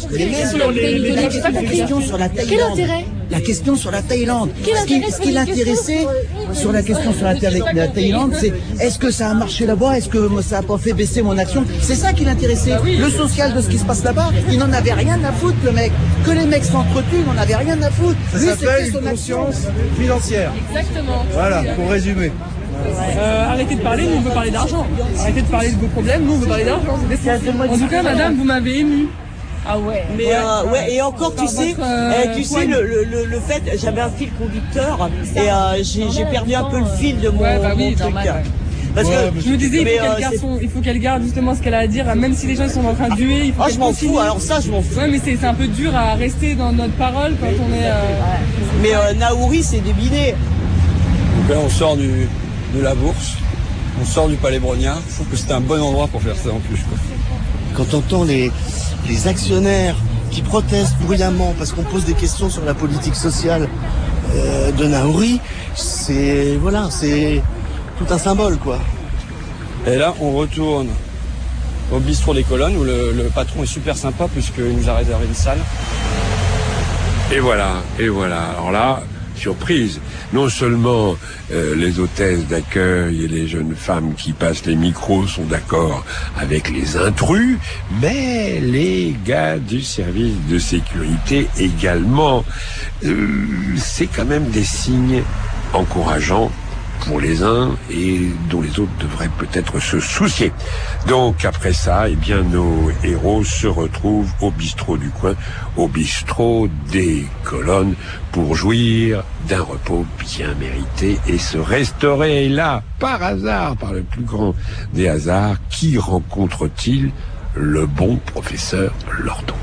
Quel intérêt? La question sur la Thaïlande. Ce qui l'intéressait sur la question sur la Thaïlande, c'est est-ce que ça a marché là-bas? Est-ce que ça n'a pas fait baisser mon action? C'est ça qui l'intéressait. Le social de ce qui se passe là-bas, il n'en avait rien à foutre, le mec. Que les mecs s'entretuent, il n'en avait rien à foutre. Ça s'appelle une conscience financière. Exactement. Voilà, pour résumer. Arrêtez de parler, nous on veut parler d'argent. Arrêtez de parler de vos problèmes, nous on veut parler d'argent. En tout cas, madame, vous m'avez ému. Ah ouais. Mais ouais, et encore tu sais le fait, j'avais un fil conducteur et j'ai perdu un peu le fil de mon truc. Parce que je me disais, il faut qu'elle garde justement ce qu'elle a à dire, même si les gens sont en train de huer. Il faut je m'en fous, alors ça je m'en fous. Ouais, mais c'est un peu dur à rester dans notre parole quand on est. Mais Naouri, c'est débiné. Donc là, on sort de la bourse, on sort du Palais Brognard. Je trouve que c'était un bon endroit pour faire ça en plus, quoi. Quand on entend les actionnaires qui protestent bruyamment parce qu'on pose des questions sur la politique sociale de Naouri, c'est tout un symbole, quoi. Et là, on retourne au bistrot des Colonnes où le patron est super sympa puisqu'il nous a réservé une salle. Et voilà. Alors là, surprise. Non seulement les hôtesses d'accueil et les jeunes femmes qui passent les micros sont d'accord avec les intrus, mais les gars du service de sécurité également. C'est quand même des signes encourageants pour les uns et dont les autres devraient peut-être se soucier. Donc après ça, eh bien nos héros se retrouvent au bistrot du coin, au bistrot des Colonnes, pour jouir d'un repos bien mérité et se restaurer. Et là, par hasard, par le plus grand des hasards, qui rencontre-t-il? Le bon professeur Lordon.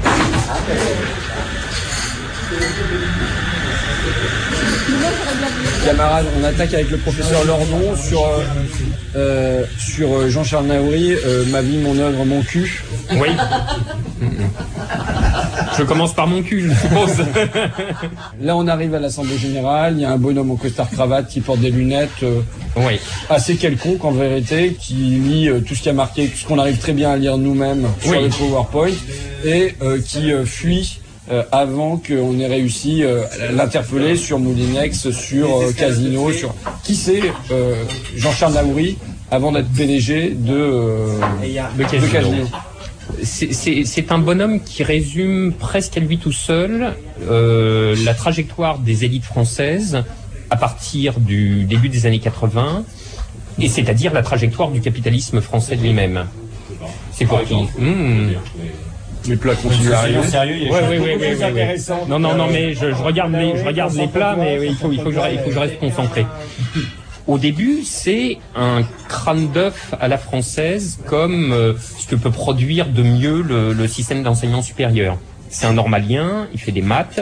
Camarades, on attaque avec le professeur Lordon sur Jean-Charles Naouri, Ma vie, mon œuvre, mon cul. Oui. Je commence par mon cul, je suppose. Là, on arrive à l'Assemblée Générale, il y a un bonhomme au costard-cravate qui porte des lunettes assez quelconque en vérité, qui lit tout ce qui a marqué, tout ce qu'on arrive très bien à lire nous-mêmes sur le PowerPoint, et qui fuit avant qu'on ait réussi à l'interpeller sur Moulinex, sur Casino, sur... Qui c'est Jean-Charles Naouri avant d'être PDG de Casino. C'est un bonhomme qui résume presque à lui tout seul la trajectoire des élites françaises à partir du début des années 80, et c'est-à-dire la trajectoire du capitalisme français de lui-même. C'est pour qui Les plats continuent à arriver. Oui. Non, mais je regarde les plats, mais il faut que je reste concentré. Au début, c'est un crâne d'œuf à la française, comme ce que peut produire de mieux le système d'enseignement supérieur. C'est un normalien, il fait des maths,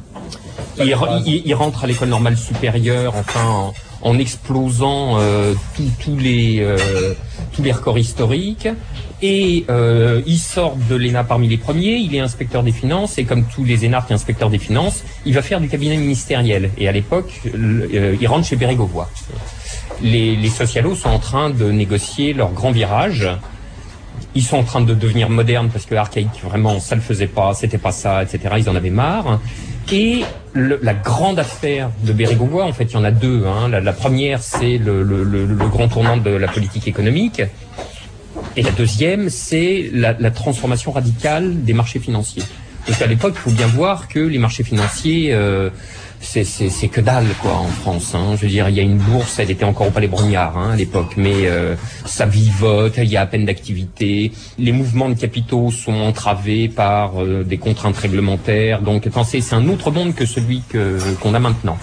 il rentre à l'école normale supérieure, enfin en explosant tous les records historiques, et il sort de l'ENA parmi les premiers. Il est inspecteur des finances, et comme tous les énarques inspecteurs des finances, il va faire du cabinet ministériel, et à l'époque il rentre chez Bérégovoy. Les socialos sont en train de négocier leur grand virage. Ils sont en train de devenir modernes parce que archaïque, vraiment, ça le faisait pas, c'était pas ça, etc. Ils en avaient marre. Et la grande affaire de Bérégovoy, en fait, il y en a deux. La première, c'est le grand tournant de la politique économique. Et la deuxième, c'est la transformation radicale des marchés financiers. Parce qu'à l'époque, il faut bien voir que les marchés financiers, c'est que dalle, quoi, en France. Je veux dire, il y a une bourse, elle était encore au Palais Brongniart à l'époque, mais ça vivote, il y a à peine d'activité. Les mouvements de capitaux sont entravés par des contraintes réglementaires. Donc, c'est un autre monde que celui qu'on a maintenant.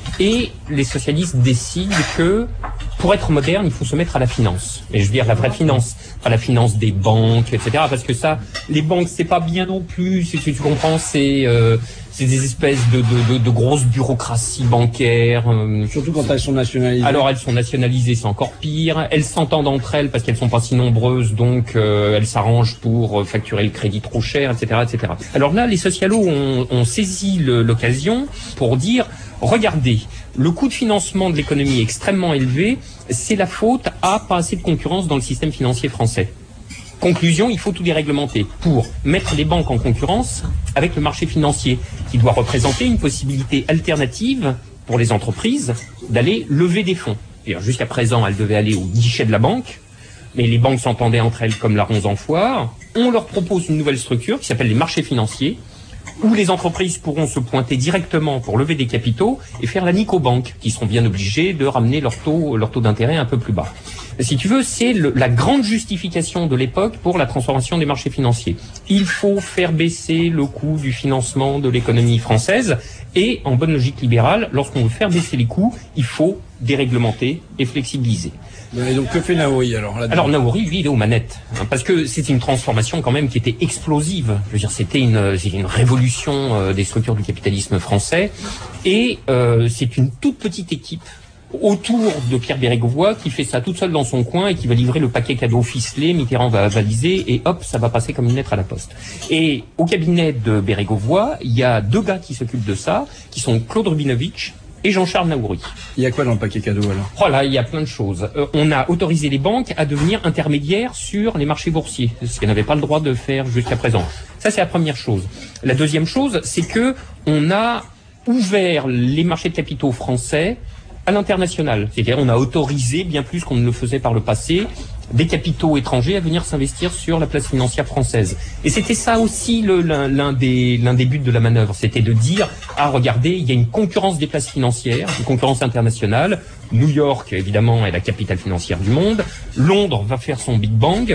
Et les socialistes décident que pour être moderne, il faut se mettre à la finance. Et je veux dire la vraie finance, pas la finance des banques, etc. Parce que ça, les banques, c'est pas bien non plus. Si tu comprends, c'est des espèces de grosses bureaucraties bancaires. Surtout quand elles sont nationalisées. Alors elles sont nationalisées, c'est encore pire. Elles s'entendent entre elles parce qu'elles sont pas si nombreuses, donc elles s'arrangent pour facturer le crédit trop cher, etc., etc. Alors là, les socialos ont saisi l'occasion pour dire: regardez, le coût de financement de l'économie est extrêmement élevé, c'est la faute à pas assez de concurrence dans le système financier français. Conclusion, il faut tout déréglementer pour mettre les banques en concurrence avec le marché financier, qui doit représenter une possibilité alternative pour les entreprises d'aller lever des fonds. Jusqu'à présent, elles devaient aller au guichet de la banque, mais les banques s'entendaient entre elles comme la ronce en foire. On leur propose une nouvelle structure qui s'appelle les marchés financiers, où les entreprises pourront se pointer directement pour lever des capitaux et faire la nique aux banques, qui seront bien obligées de ramener leur taux d'intérêt un peu plus bas. Si tu veux, c'est la grande justification de l'époque pour la transformation des marchés financiers. Il faut faire baisser le coût du financement de l'économie française, et en bonne logique libérale, lorsqu'on veut faire baisser les coûts, il faut déréglementer et flexibiliser. Et donc que fait Naouri alors là-dedans ? Alors Naouri, lui, il est aux manettes, parce que c'est une transformation quand même qui était explosive. Je veux dire, c'était une révolution des structures du capitalisme français, et c'est une toute petite équipe autour de Pierre Bérégovoy qui fait ça toute seule dans son coin et qui va livrer le paquet cadeau ficelé. Mitterrand va valiser et hop, ça va passer comme une lettre à la poste. Et au cabinet de Bérégovoy, il y a deux gars qui s'occupent de ça, qui sont Claude Rubinovitch et Jean-Charles Naouri. Il y a quoi dans le paquet cadeau alors ? Oh là, il y a plein de choses. On a autorisé les banques à devenir intermédiaires sur les marchés boursiers, ce qu'elles n'avaient pas le droit de faire jusqu'à présent. Ça, c'est la première chose. La deuxième chose, c'est que on a ouvert les marchés de capitaux français à l'international. C'est-à-dire, on a autorisé, bien plus qu'on ne le faisait par le passé, des capitaux étrangers à venir s'investir sur la place financière française. Et c'était ça aussi l'un des buts de la manœuvre. C'était de dire, regardez, il y a une concurrence des places financières, une concurrence internationale. New York, évidemment, est la capitale financière du monde. Londres va faire son Big Bang.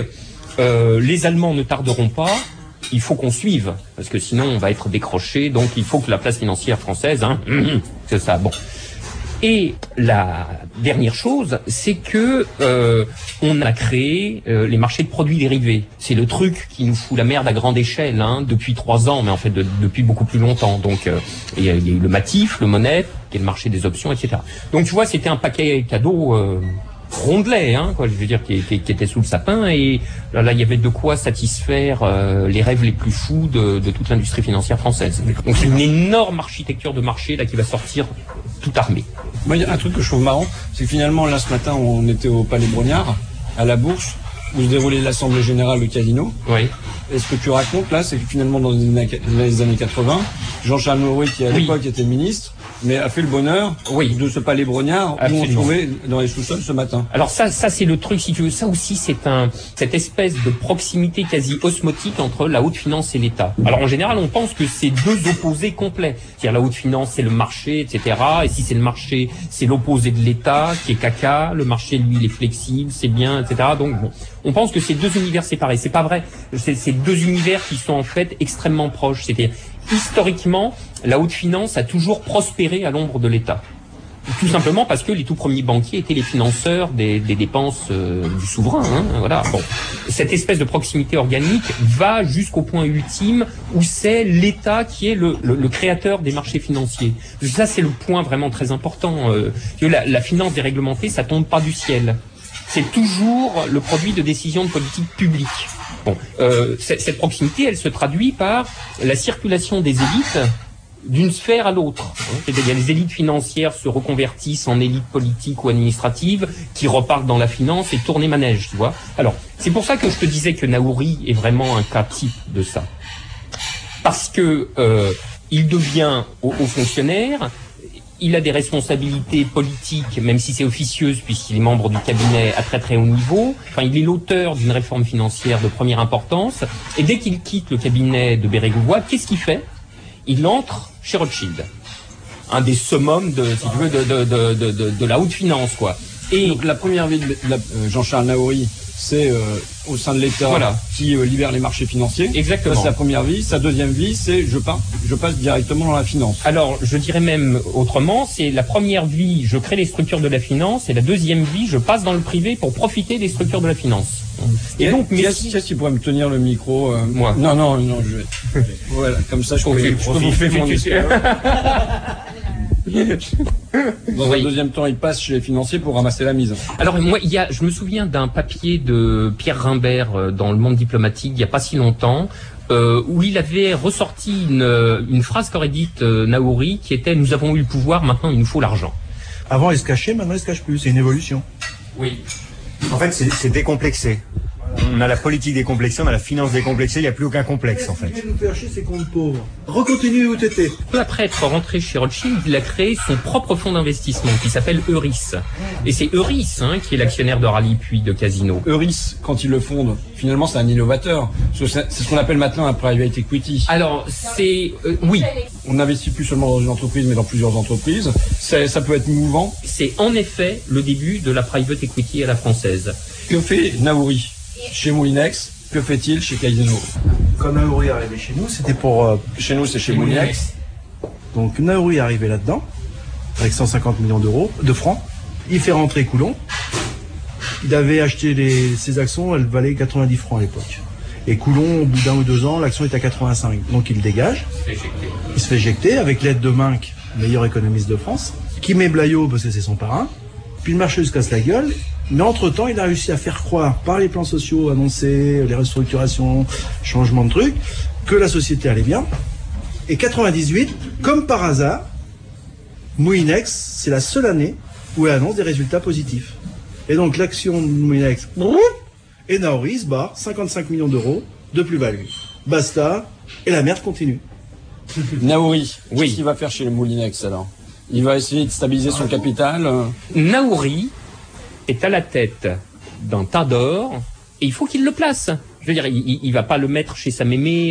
Les Allemands ne tarderont pas. Il faut qu'on suive, parce que sinon on va être décroché. Donc il faut que la place financière française, c'est ça. Bon. Et la dernière chose, c'est que on a créé les marchés de produits dérivés. C'est le truc qui nous fout la merde à grande échelle depuis 3 ans, mais en fait depuis beaucoup plus longtemps. Donc il y a eu le Matif, le Monet, qui est le marché des options, etc. Donc tu vois, c'était un paquet cadeau rondelet, quoi, je veux dire, qui était sous le sapin, et là il y avait de quoi satisfaire les rêves les plus fous de toute l'industrie financière française. Donc c'est une énorme architecture de marché là qui va sortir tout armée. Moi, il y a un truc que je trouve marrant, c'est que finalement là ce matin on était au Palais Brongniart, à la Bourse, où se déroulait l'Assemblée Générale de Casino. Oui. Et ce que tu racontes là, c'est que finalement dans les années 80, Jean-Charles Mauroy, qui à l'époque était ministre, mais a fait le bonheur de ce palais Brognard où on se trouvait dans les sous-sols ce matin. Alors ça c'est le truc, si tu veux. Ça aussi, c'est cette espèce de proximité quasi osmotique entre la haute finance et l'État. Alors en général, on pense que c'est deux opposés complets. C'est-à-dire la haute finance, c'est le marché, etc. Et si c'est le marché, c'est l'opposé de l'État, qui est caca. Le marché, lui, il est flexible, c'est bien, etc. Donc bon, on pense que c'est deux univers séparés. C'est pas vrai. C'est deux univers qui sont en fait extrêmement proches. C'est-à-dire, historiquement, la haute finance a toujours prospéré à l'ombre de l'État. Tout simplement parce que les tout premiers banquiers étaient les financeurs des dépenses du souverain. Voilà. Bon, cette espèce de proximité organique va jusqu'au point ultime où c'est l'État qui est le créateur des marchés financiers. Ça, c'est le point vraiment très important. La finance déréglementée, ça tombe pas du ciel. C'est toujours le produit de décisions de politique publique. Bon, cette proximité, elle se traduit par la circulation des élites d'une sphère à l'autre. C'est-à-dire les élites financières se reconvertissent en élites politiques ou administratives qui repartent dans la finance et tournent manège, tu vois. Alors, c'est pour ça que je te disais que Naouri est vraiment un cas type de ça. Parce que il devient haut fonctionnaire, il a des responsabilités politiques, même si c'est officieuse, puisqu'il est membre du cabinet à très très haut niveau. Enfin, il est l'auteur d'une réforme financière de première importance. Et dès qu'il quitte le cabinet de Bérégovoy, qu'est-ce qu'il fait ? Il entre chez Rothschild, un des summums de la haute finance, quoi. Et donc la première vie de Jean-Charles Naouri, c'est au sein de l'État qui libère les marchés financiers. Exactement. Ça, c'est sa première vie. Sa deuxième vie, c'est je passe directement dans la finance. Alors, je dirais même autrement, c'est la première vie, je crée les structures de la finance, et la deuxième vie, je passe dans le privé pour profiter des structures de la finance. Et donc, qu'est-ce qui pourrait me tenir le micro Moi. Non, je vais. Voilà, comme ça, je peux vous faire mon Dans un deuxième temps, il passe chez les financiers pour ramasser la mise. Alors moi, je me souviens d'un papier de Pierre Rimbert dans Le Monde diplomatique il n'y a pas si longtemps, où il avait ressorti une phrase qu'aurait dite Naouri, qui était « Nous avons eu le pouvoir, maintenant il nous faut l'argent ». Avant il se cachait, maintenant il se cache plus, c'est une évolution. Oui. En fait, c'est décomplexé. On a la politique décomplexée, on a la finance décomplexée, il n'y a plus aucun complexe en fait. Ce qui vient nous faire chier, c'est comptes pauvres. Recontinue où t'étais. Peu après être rentré chez Rothschild, il a créé son propre fonds d'investissement qui s'appelle Euris. Et c'est Euris qui est l'actionnaire de Rallye puis de Casino. Euris, quand il le fonde, finalement c'est un innovateur. C'est ce qu'on appelle maintenant un private equity. Alors c'est... oui. On n'investit plus seulement dans une entreprise mais dans plusieurs entreprises. Ça peut être mouvant. C'est en effet le début de la private equity à la française. Que fait Naouri chez Moulinex? Que fait-il chez Casino? Quand Naouri est arrivé chez nous, c'était pour... Chez nous, c'est chez Moulinex. Donc Naouri est arrivé là-dedans, avec 150 millions de francs. Il fait rentrer Coulon. Il avait acheté ses actions, elles valaient 90 francs à l'époque. Et Coulon, au bout d'un ou 2 ans, l'action est à 85. Donc il dégage. Il se fait éjecter avec l'aide de Minck, meilleur économiste de France, qui met Blaillot parce que c'est son parrain. Puis le marché se casse la gueule. Mais entre-temps, il a réussi à faire croire, par les plans sociaux annoncés, les restructurations, changement de trucs, que la société allait bien. Et 98, comme par hasard, Moulinex, c'est la seule année où elle annonce des résultats positifs. Et donc l'action de Moulinex, et Naouri se barre, 55 millions d'euros de plus-value. Basta, et la merde continue. Naouri, qu'est-ce qu'il va faire chez le Moulinex alors? Il va essayer de stabiliser son capital. Naouri est à la tête d'un tas d'or et il faut qu'il le place. Je veux dire, il va pas le mettre chez sa mémé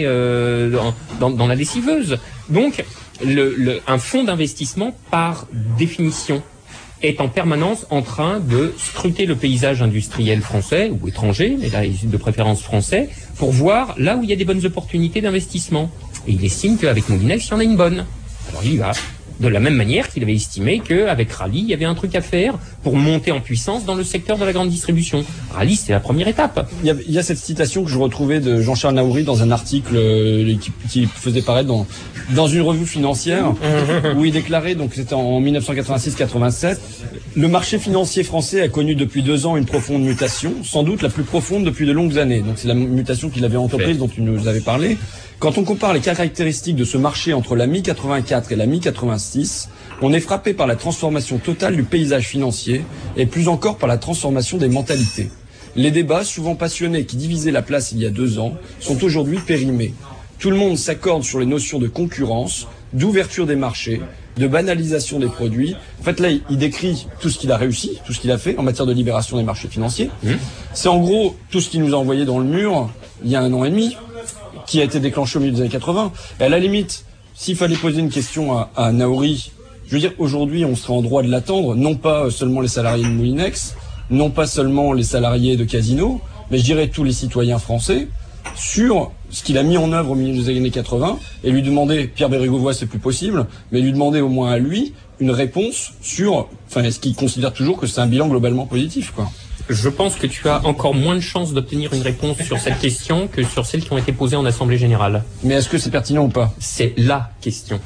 dans la lessiveuse. Donc, un fonds d'investissement, par définition, est en permanence en train de scruter le paysage industriel français ou étranger, mais là, de préférence français, pour voir là où il y a des bonnes opportunités d'investissement. Et il estime qu'avec Moulinex, il y en a une bonne. Alors il y va. De la même manière qu'il avait estimé qu'avec Rallye, il y avait un truc à faire pour monter en puissance dans le secteur de la grande distribution. Rallye, c'était la première étape. Il y a cette citation que je retrouvais de Jean-Charles Naouri dans un article qui faisait paraître dans une revue financière, où il déclarait, donc c'était en 1986-87, le marché financier français a connu depuis 2 ans une profonde mutation, sans doute la plus profonde depuis de longues années. Donc c'est la mutation qu'il avait entreprise dont tu nous avais parlé. Quand on compare les caractéristiques de ce marché entre la mi-84 et la mi-86, on est frappé par la transformation totale du paysage financier et plus encore par la transformation des mentalités. Les débats, souvent passionnés, qui divisaient la place il y a 2 ans, sont aujourd'hui périmés. Tout le monde s'accorde sur les notions de concurrence, d'ouverture des marchés, de banalisation des produits. En fait, là, il décrit tout ce qu'il a réussi, tout ce qu'il a fait en matière de libération des marchés financiers. C'est en gros tout ce qu'il nous a envoyé dans le mur il y a 1 an et demi, qui a été déclenché au milieu des années 80. Et à la limite, s'il fallait poser une question à Naouri, je veux dire, aujourd'hui, on serait en droit de l'attendre, non pas seulement les salariés de Moulinex, non pas seulement les salariés de Casino, mais je dirais tous les citoyens français, sur ce qu'il a mis en œuvre au milieu des années 80, et lui demander, Pierre Bérégovoy, c'est plus possible, mais lui demander au moins à lui une réponse sur, est-ce qu'il considère toujours que c'est un bilan globalement positif, quoi. Je pense que tu as encore moins de chances d'obtenir une réponse sur cette question que sur celles qui ont été posées en Assemblée Générale. Mais est-ce que c'est pertinent ou pas? C'est la question.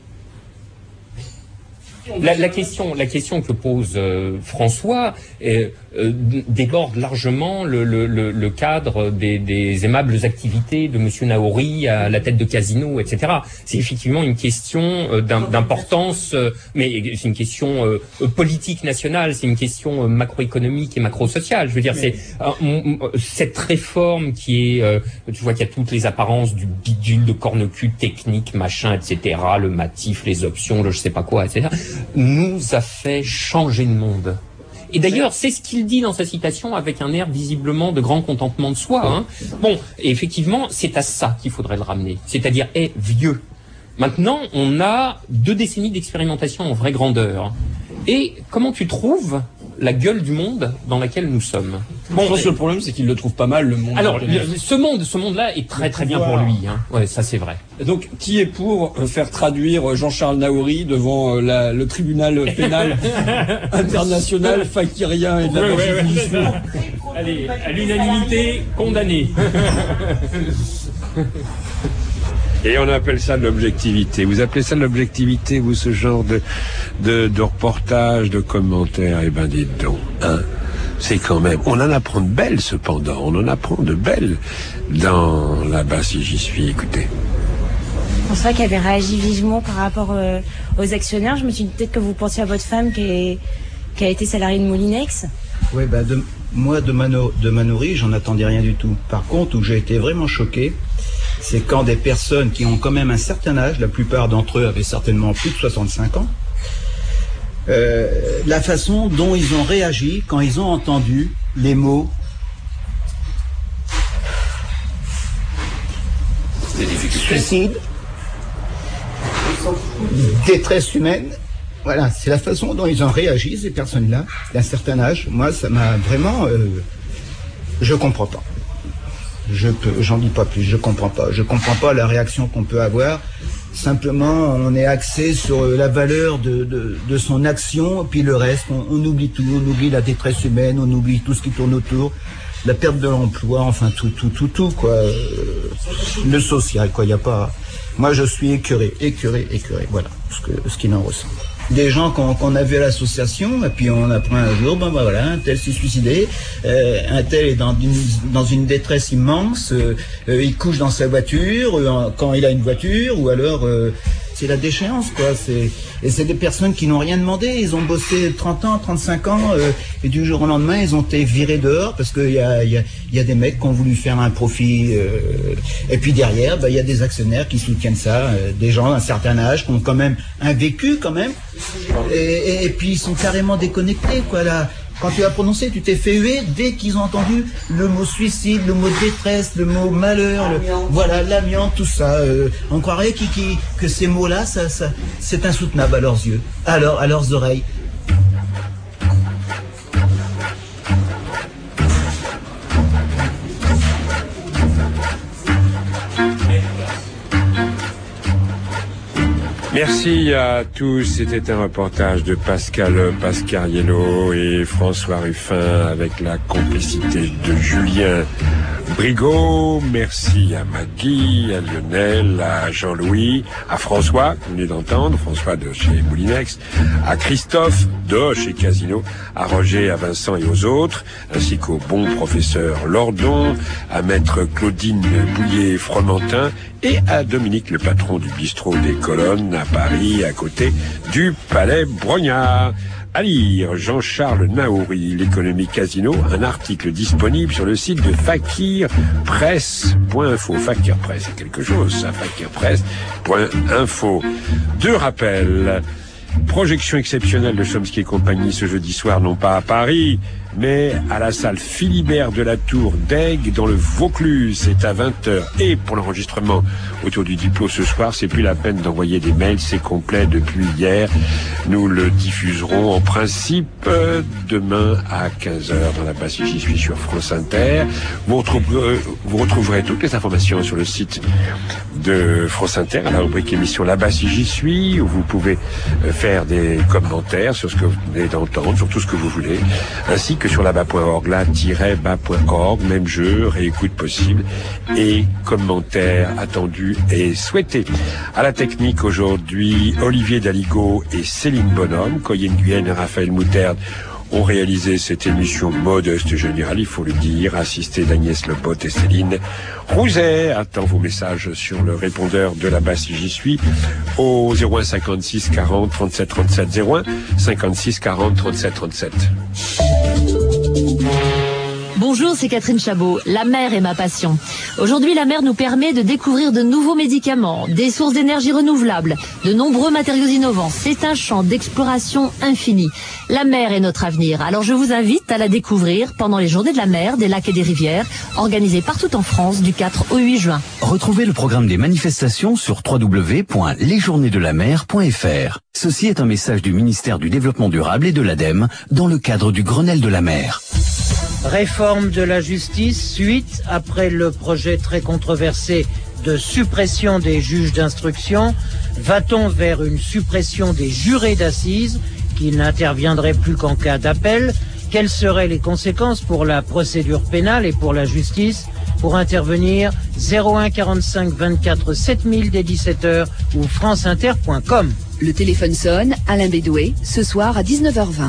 La question que pose François déborde largement le cadre des aimables activités de Monsieur Naouri à la tête de Casino, etc. C'est effectivement une question d'importance, mais c'est une question politique nationale, c'est une question macroéconomique et macro-sociale. Je veux dire, c'est cette réforme qui est, tu vois qu'il y a toutes les apparences du bidule de corne-cul technique, machin, etc., le matif, les options, le je sais pas quoi, etc., nous a fait changer de monde. Et d'ailleurs, c'est ce qu'il dit dans sa citation avec un air visiblement de grand contentement de soi. Hein. Bon, et effectivement, c'est à ça qu'il faudrait le ramener. C'est-à-dire, vieux. Maintenant, on a 2 décennies d'expérimentation en vraie grandeur. Et comment tu trouves la gueule du monde dans laquelle nous sommes? Bon, je pense que le problème, c'est qu'il le trouve pas mal, le monde. Alors, ce monde-là est très très bien pour lui. Hein. Ouais, ça c'est vrai. Et donc, qui est pour faire traduire Jean-Charles Naouri devant le tribunal pénal international fakirien et de la Constitution? Allez, à l'unanimité, condamné. Et on appelle ça de l'objectivité. Vous appelez ça de l'objectivité, vous, ce genre de reportage, de commentaires? Eh ben, dites donc, hein. C'est quand même... On en apprend de belles, cependant. On en apprend de belles dans là-bas, si j'y suis. Écoutez. François qui avait réagi vivement par rapport aux actionnaires. Je me suis dit peut-être que vous pensiez à votre femme qui a été salariée de Moulinex. Oui, moi, de Naouri, j'en attendais rien du tout. Par contre, où j'ai été vraiment choqué, c'est quand des personnes qui ont quand même un certain âge, la plupart d'entre eux avaient certainement plus de 65 ans, la façon dont ils ont réagi quand ils ont entendu les mots suicide, détresse humaine. Voilà, c'est la façon dont ils ont réagi, ces personnes-là, d'un certain âge. Moi, ça m'a vraiment... je comprends pas. J'en dis pas plus, je comprends pas. Je comprends pas la réaction qu'on peut avoir. Simplement, on est axé sur la valeur de son action, puis le reste, on oublie tout. On oublie la détresse humaine, on oublie tout ce qui tourne autour, la perte de l'emploi, enfin tout, quoi. Le social, quoi, y a pas... Moi, je suis écœuré. Voilà ce qu'il en ressent. Des gens qu'on a vu à l'association, et puis on apprend un jour, voilà, un tel s'est suicidé, un tel est dans une détresse immense, il couche dans sa voiture, quand il a une voiture, ou alors c'est la déchéance, quoi. Et c'est des personnes qui n'ont rien demandé, ils ont bossé 30 ans, 35 ans, et du jour au lendemain, ils ont été virés dehors, parce qu'il y a des mecs qui ont voulu faire un profit, et puis derrière, il y a des actionnaires qui soutiennent ça, des gens d'un certain âge, qui ont quand même un vécu, quand même, et puis ils sont carrément déconnectés, quoi, là. Quand tu as prononcé, tu t'es fait huer dès qu'ils ont entendu le mot suicide, le mot détresse, le mot malheur, voilà, l'amiante, tout ça. On croirait que ces mots-là, ça, c'est insoutenable à leurs yeux, à leurs oreilles. Merci à tous. C'était un reportage de Pascal Pascariello et François Ruffin avec la complicité de Julien Brigaud. Merci à Maggie, à Lionel, à Jean-Louis, à François, que vous venez d'entendre, François de chez Moulinex, à Christophe de chez Casino, à Roger, à Vincent et aux autres, ainsi qu'au bon professeur Lordon, à maître Claudine Bouillet-Fromentin et à Dominique, le patron du bistrot des Colonnes à Paris, à côté du Palais Brognard. À lire, Jean-Charles Naouri, l'économie casino, un article disponible sur le site de fakirpresse.info. Fakir Presse, c'est quelque chose, ça, fakirpresse.info. 2 rappels. Projection exceptionnelle de Chomsky et compagnie ce jeudi soir, non pas à Paris, mais à la salle Philibert de la Tour d'Aigues dans le Vaucluse. C'est à 20h. Et pour l'enregistrement autour du diplôme ce soir, c'est plus la peine d'envoyer des mails, c'est complet depuis hier. Nous le diffuserons en principe demain à 15h dans la basse J'y suis sur France Inter. Vous retrouverez toutes les informations sur le site de France Inter à la rubrique émission La basse J'y suis, où vous pouvez faire des commentaires sur ce que vous venez d'entendre, sur tout ce que vous voulez, ainsi que sur là-bas.org, là-bas.org, même jeu, réécoute possible et commentaires attendus et souhaités. À la technique aujourd'hui, Olivier Daligo et Céline Bonhomme, Coyen Guyenne et Raphaël Mouterde ont réalisé cette émission modeste générale, il faut le dire, assistée d'Agnès Lepote et Céline Rouzet. Attends vos messages sur le répondeur de la basse J'y suis au 01 56 40 37 37 01 56 40 37 37. Bonjour, c'est Catherine Chabot. La mer est ma passion. Aujourd'hui, la mer nous permet de découvrir de nouveaux médicaments, des sources d'énergie renouvelables, de nombreux matériaux innovants. C'est un champ d'exploration infini. La mer est notre avenir. Alors je vous invite à la découvrir pendant les Journées de la mer, des lacs et des rivières, organisées partout en France du 4 au 8 juin. Retrouvez le programme des manifestations sur www.lesjournesdelamer.fr. Ceci est un message du ministère du Développement durable et de l'ADEME dans le cadre du Grenelle de la mer. Réforme de la justice, suite après le projet très controversé de suppression des juges d'instruction. Va-t-on vers une suppression des jurés d'assises qui n'interviendraient plus qu'en cas d'appel? Quelles seraient les conséquences pour la procédure pénale et pour la justice? Pour intervenir, 01 45 24 7000 dès 17h ou franceinter.com. Le téléphone sonne, Alain Bédoué, ce soir à 19h20.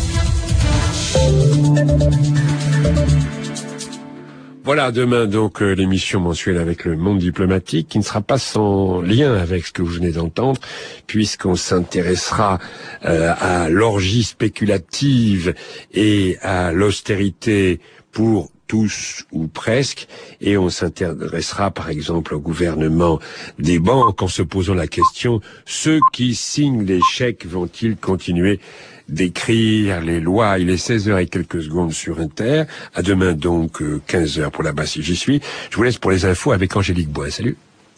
Voilà, demain donc l'émission mensuelle avec le monde diplomatique qui ne sera pas sans lien avec ce que vous venez d'entendre, puisqu'on s'intéressera à l'orgie spéculative et à l'austérité pour tous ou presque, et on s'intéressera par exemple au gouvernement des banques en se posant la question, ceux qui signent les chèques vont-ils continuer d'écrire les lois? Il est 16h et quelques secondes sur Inter. À demain donc 15h pour la basse J'y suis. Je vous laisse pour les infos avec Angélique Bois. Salut.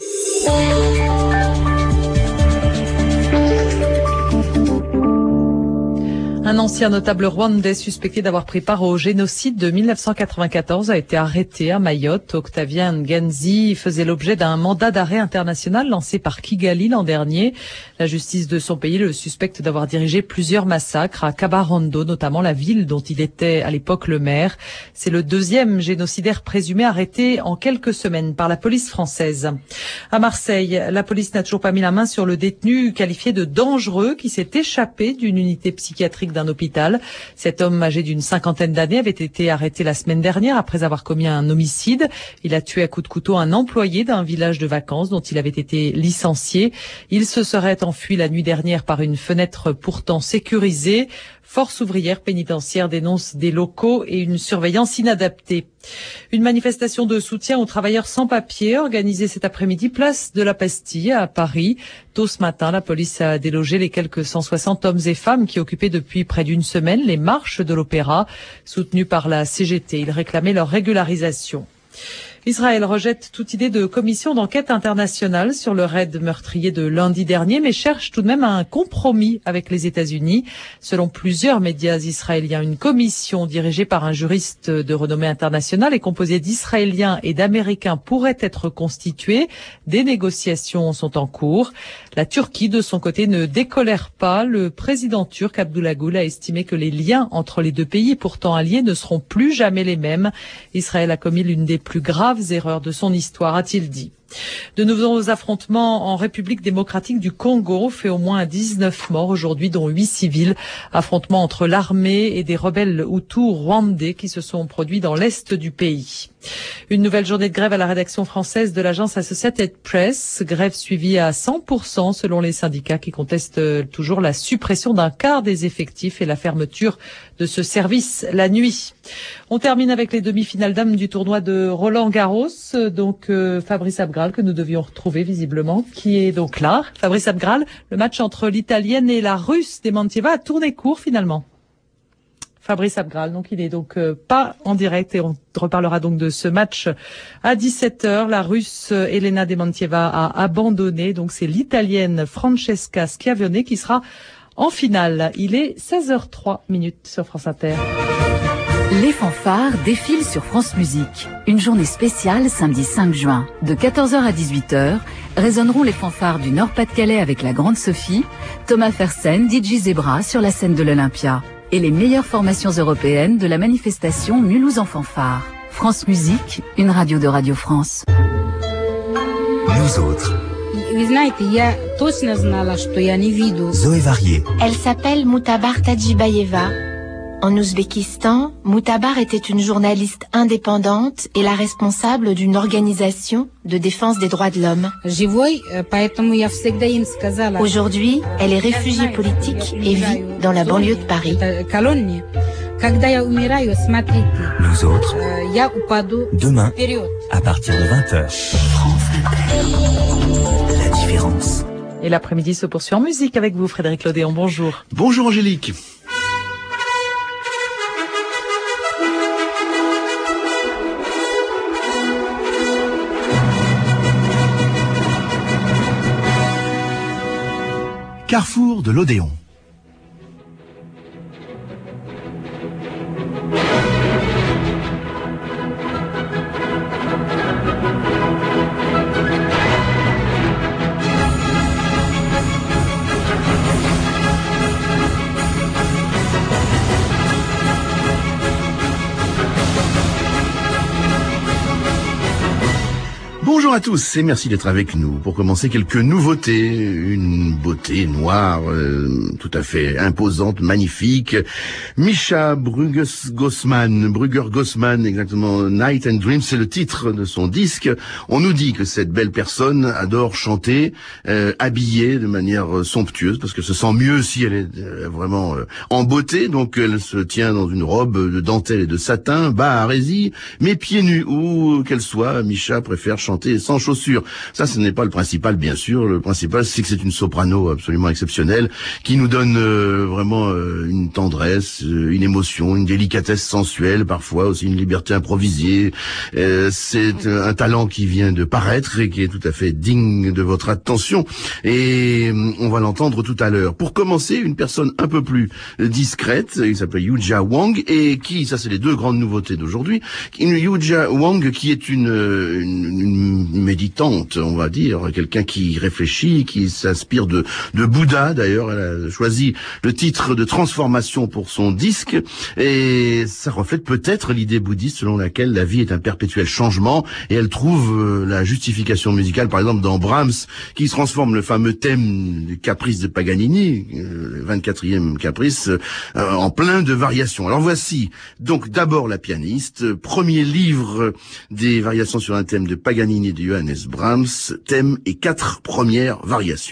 Un ancien notable rwandais suspecté d'avoir pris part au génocide de 1994 a été arrêté à Mayotte. Octavien Ngenzi faisait l'objet d'un mandat d'arrêt international lancé par Kigali l'an dernier. La justice de son pays le suspecte d'avoir dirigé plusieurs massacres à Kabarondo, notamment la ville dont il était à l'époque le maire. C'est le deuxième génocidaire présumé arrêté en quelques semaines par la police française. À Marseille, la police n'a toujours pas mis la main sur le détenu qualifié de dangereux qui s'est échappé d'une unité psychiatrique d'un hôpital. Cet homme âgé d'une 50aine d'années avait été arrêté la semaine dernière après avoir commis un homicide. Il a tué à coups de couteau un employé d'un village de vacances dont il avait été licencié. Il se serait enfui la nuit dernière par une fenêtre pourtant sécurisée. Force ouvrière pénitentiaire dénonce des locaux et une surveillance inadaptée. Une manifestation de soutien aux travailleurs sans papier organisée cet après-midi place de la Bastille à Paris. Tôt ce matin, la police a délogé les quelques 160 hommes et femmes qui occupaient depuis près d'une semaine les marches de l'Opéra. Soutenus par la CGT, ils réclamaient leur régularisation. Israël rejette toute idée de commission d'enquête internationale sur le raid meurtrier de lundi dernier, mais cherche tout de même un compromis avec les États-Unis. Selon plusieurs médias israéliens, une commission dirigée par un juriste de renommée internationale et composée d'Israéliens et d'Américains pourrait être constituée. Des négociations sont en cours. La Turquie, de son côté, ne décolère pas. Le président turc Abdullah Gül a estimé que les liens entre les deux pays, pourtant alliés, ne seront plus jamais les mêmes. Israël a commis l'une des plus graves erreurs de son histoire, a-t-il dit. De nouveaux affrontements en République démocratique du Congo fait au moins 19 morts aujourd'hui, dont 8 civils. Affrontements entre l'armée et des rebelles hutus rwandais qui se sont produits dans l'est du pays. Une nouvelle journée de grève à la rédaction française de l'agence Associated Press. Grève suivie à 100% selon les syndicats qui contestent toujours la suppression d'un quart des effectifs et la fermeture de ce service la nuit. On termine avec les demi-finales dames du tournoi de Roland-Garros. Donc Fabrice Abgral, que nous devions retrouver visiblement, qui est donc là. Fabrice Abgral, le match entre l'Italienne et la Russe Dementieva a tourné court finalement. Fabrice Abgral, donc il est donc pas en direct et on reparlera donc de ce match à 17h. La Russe Elena Dementieva a abandonné, donc c'est l'Italienne Francesca Schiavone qui sera en finale. Il est 16h03 sur France Inter. Les fanfares défilent sur France Musique. Une journée spéciale samedi 5 juin. De 14h à 18h, résonneront les fanfares du Nord-Pas-de-Calais avec la Grande Sophie, Thomas Fersen, DJ Zebra sur la scène de l'Olympia. Et les meilleures formations européennes de la manifestation Mulhouse en fanfare. France Musique, une radio de Radio France. Nous autres. Zoé Varier. Elle s'appelle Moutabar Tadjibayeva. En Ouzbékistan, Moutabar était une journaliste indépendante et la responsable d'une organisation de défense des droits de l'homme. Aujourd'hui, elle est réfugiée politique et vit dans la banlieue de Paris. Nous autres, demain, à partir de 20h. France Inter. La différence. Et l'après-midi se poursuit en musique avec vous, Frédéric Lodéon. Bonjour. Bonjour Angélique. Carrefour de l'Odéon. Bonjour à tous et merci d'être avec nous. Pour commencer, quelques nouveautés. Une beauté noire, tout à fait imposante, magnifique. Misha Brugger-Gossman, exactement, Night and Dream, c'est le titre de son disque. On nous dit que cette belle personne adore chanter, habillée de manière somptueuse, parce que se sent mieux si elle est vraiment en beauté. Donc elle se tient dans une robe de dentelle et de satin, bas à résille, mais pieds nus, où qu'elle soit. Misha préfère chanter sans chaussures. Ça, ce n'est pas le principal, bien sûr. Le principal, c'est que c'est une soprano absolument exceptionnelle qui nous donne vraiment une tendresse, une émotion, une délicatesse sensuelle, parfois aussi une liberté improvisée. C'est un talent qui vient de paraître et qui est tout à fait digne de votre attention. Et on va l'entendre tout à l'heure. Pour commencer, une personne un peu plus discrète, il s'appelle Yuja Wang, et qui, ça c'est les deux grandes nouveautés d'aujourd'hui, Yuja Wang qui est une méditante, on va dire, quelqu'un qui réfléchit, qui s'inspire de Bouddha. D'ailleurs, elle a choisi le titre de Transformation pour son disque, et ça reflète peut-être l'idée bouddhiste selon laquelle la vie est un perpétuel changement, et elle trouve la justification musicale, par exemple, dans Brahms, qui transforme le fameux thème du caprice de Paganini, le 24e caprice, en plein de variations. Alors voici donc d'abord la pianiste, premier livre des variations sur un thème de Paganini de Johannes Brahms, thème et 4 premières variations.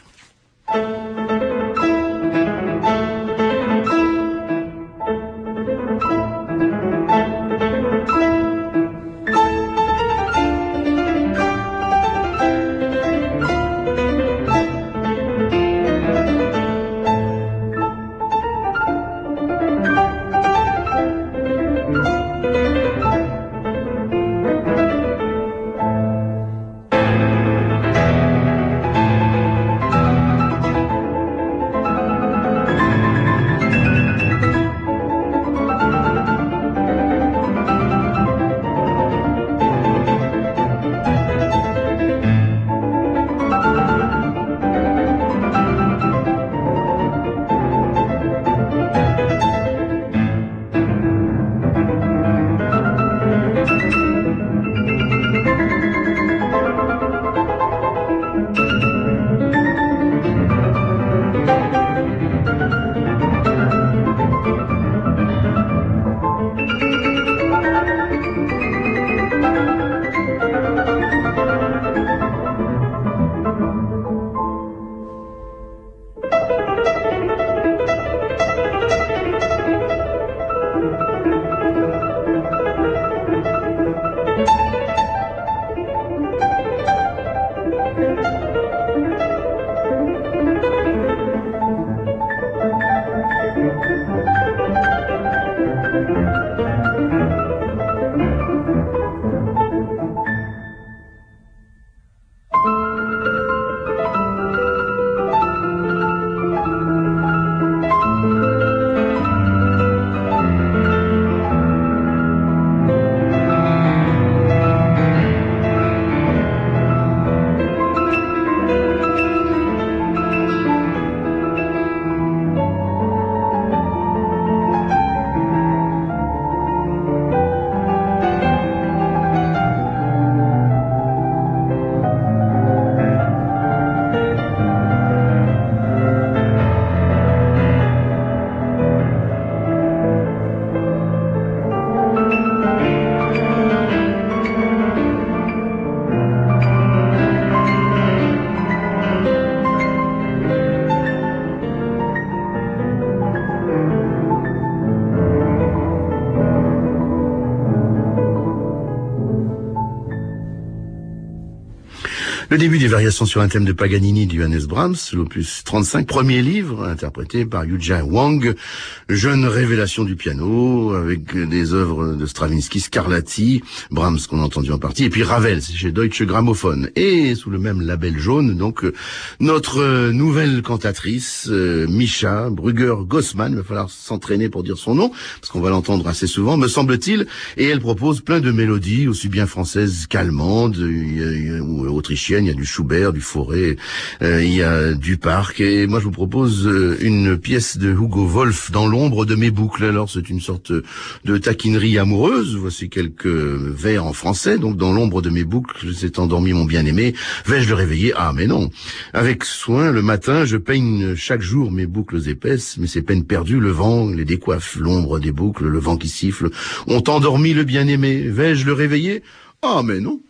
Le début des variations sur un thème de Paganini de Johannes Brahms, l'opus 35, premier livre, interprété par Yujia Wang, jeune révélation du piano, avec des œuvres de Stravinsky, Scarlatti, Brahms qu'on a entendu en partie, et puis Ravel, c'est chez Deutsche Grammophon. Et sous le même label jaune, donc, notre nouvelle cantatrice, Misha Brugger-Gossmann, il va falloir s'entraîner pour dire son nom, parce qu'on va l'entendre assez souvent, me semble-t-il, et elle propose plein de mélodies, aussi bien françaises qu'allemandes, ou autrichiennes, il y a du Schubert, du Fauré, il y a du Parc, et moi je vous propose une pièce de Hugo Wolf, Dans l'ombre de mes boucles. Alors c'est une sorte de taquinerie amoureuse, voici quelques vers en français, donc Dans l'ombre de mes boucles, s'est endormi mon bien-aimé, vais-je le réveiller? Ah mais non. Avec soin, le matin, je peigne chaque jour mes boucles épaisses, mais ces peines perdues, le vent les décoiffe, l'ombre des boucles, le vent qui siffle, ont endormi le bien-aimé, vais-je le réveiller? Ah mais non.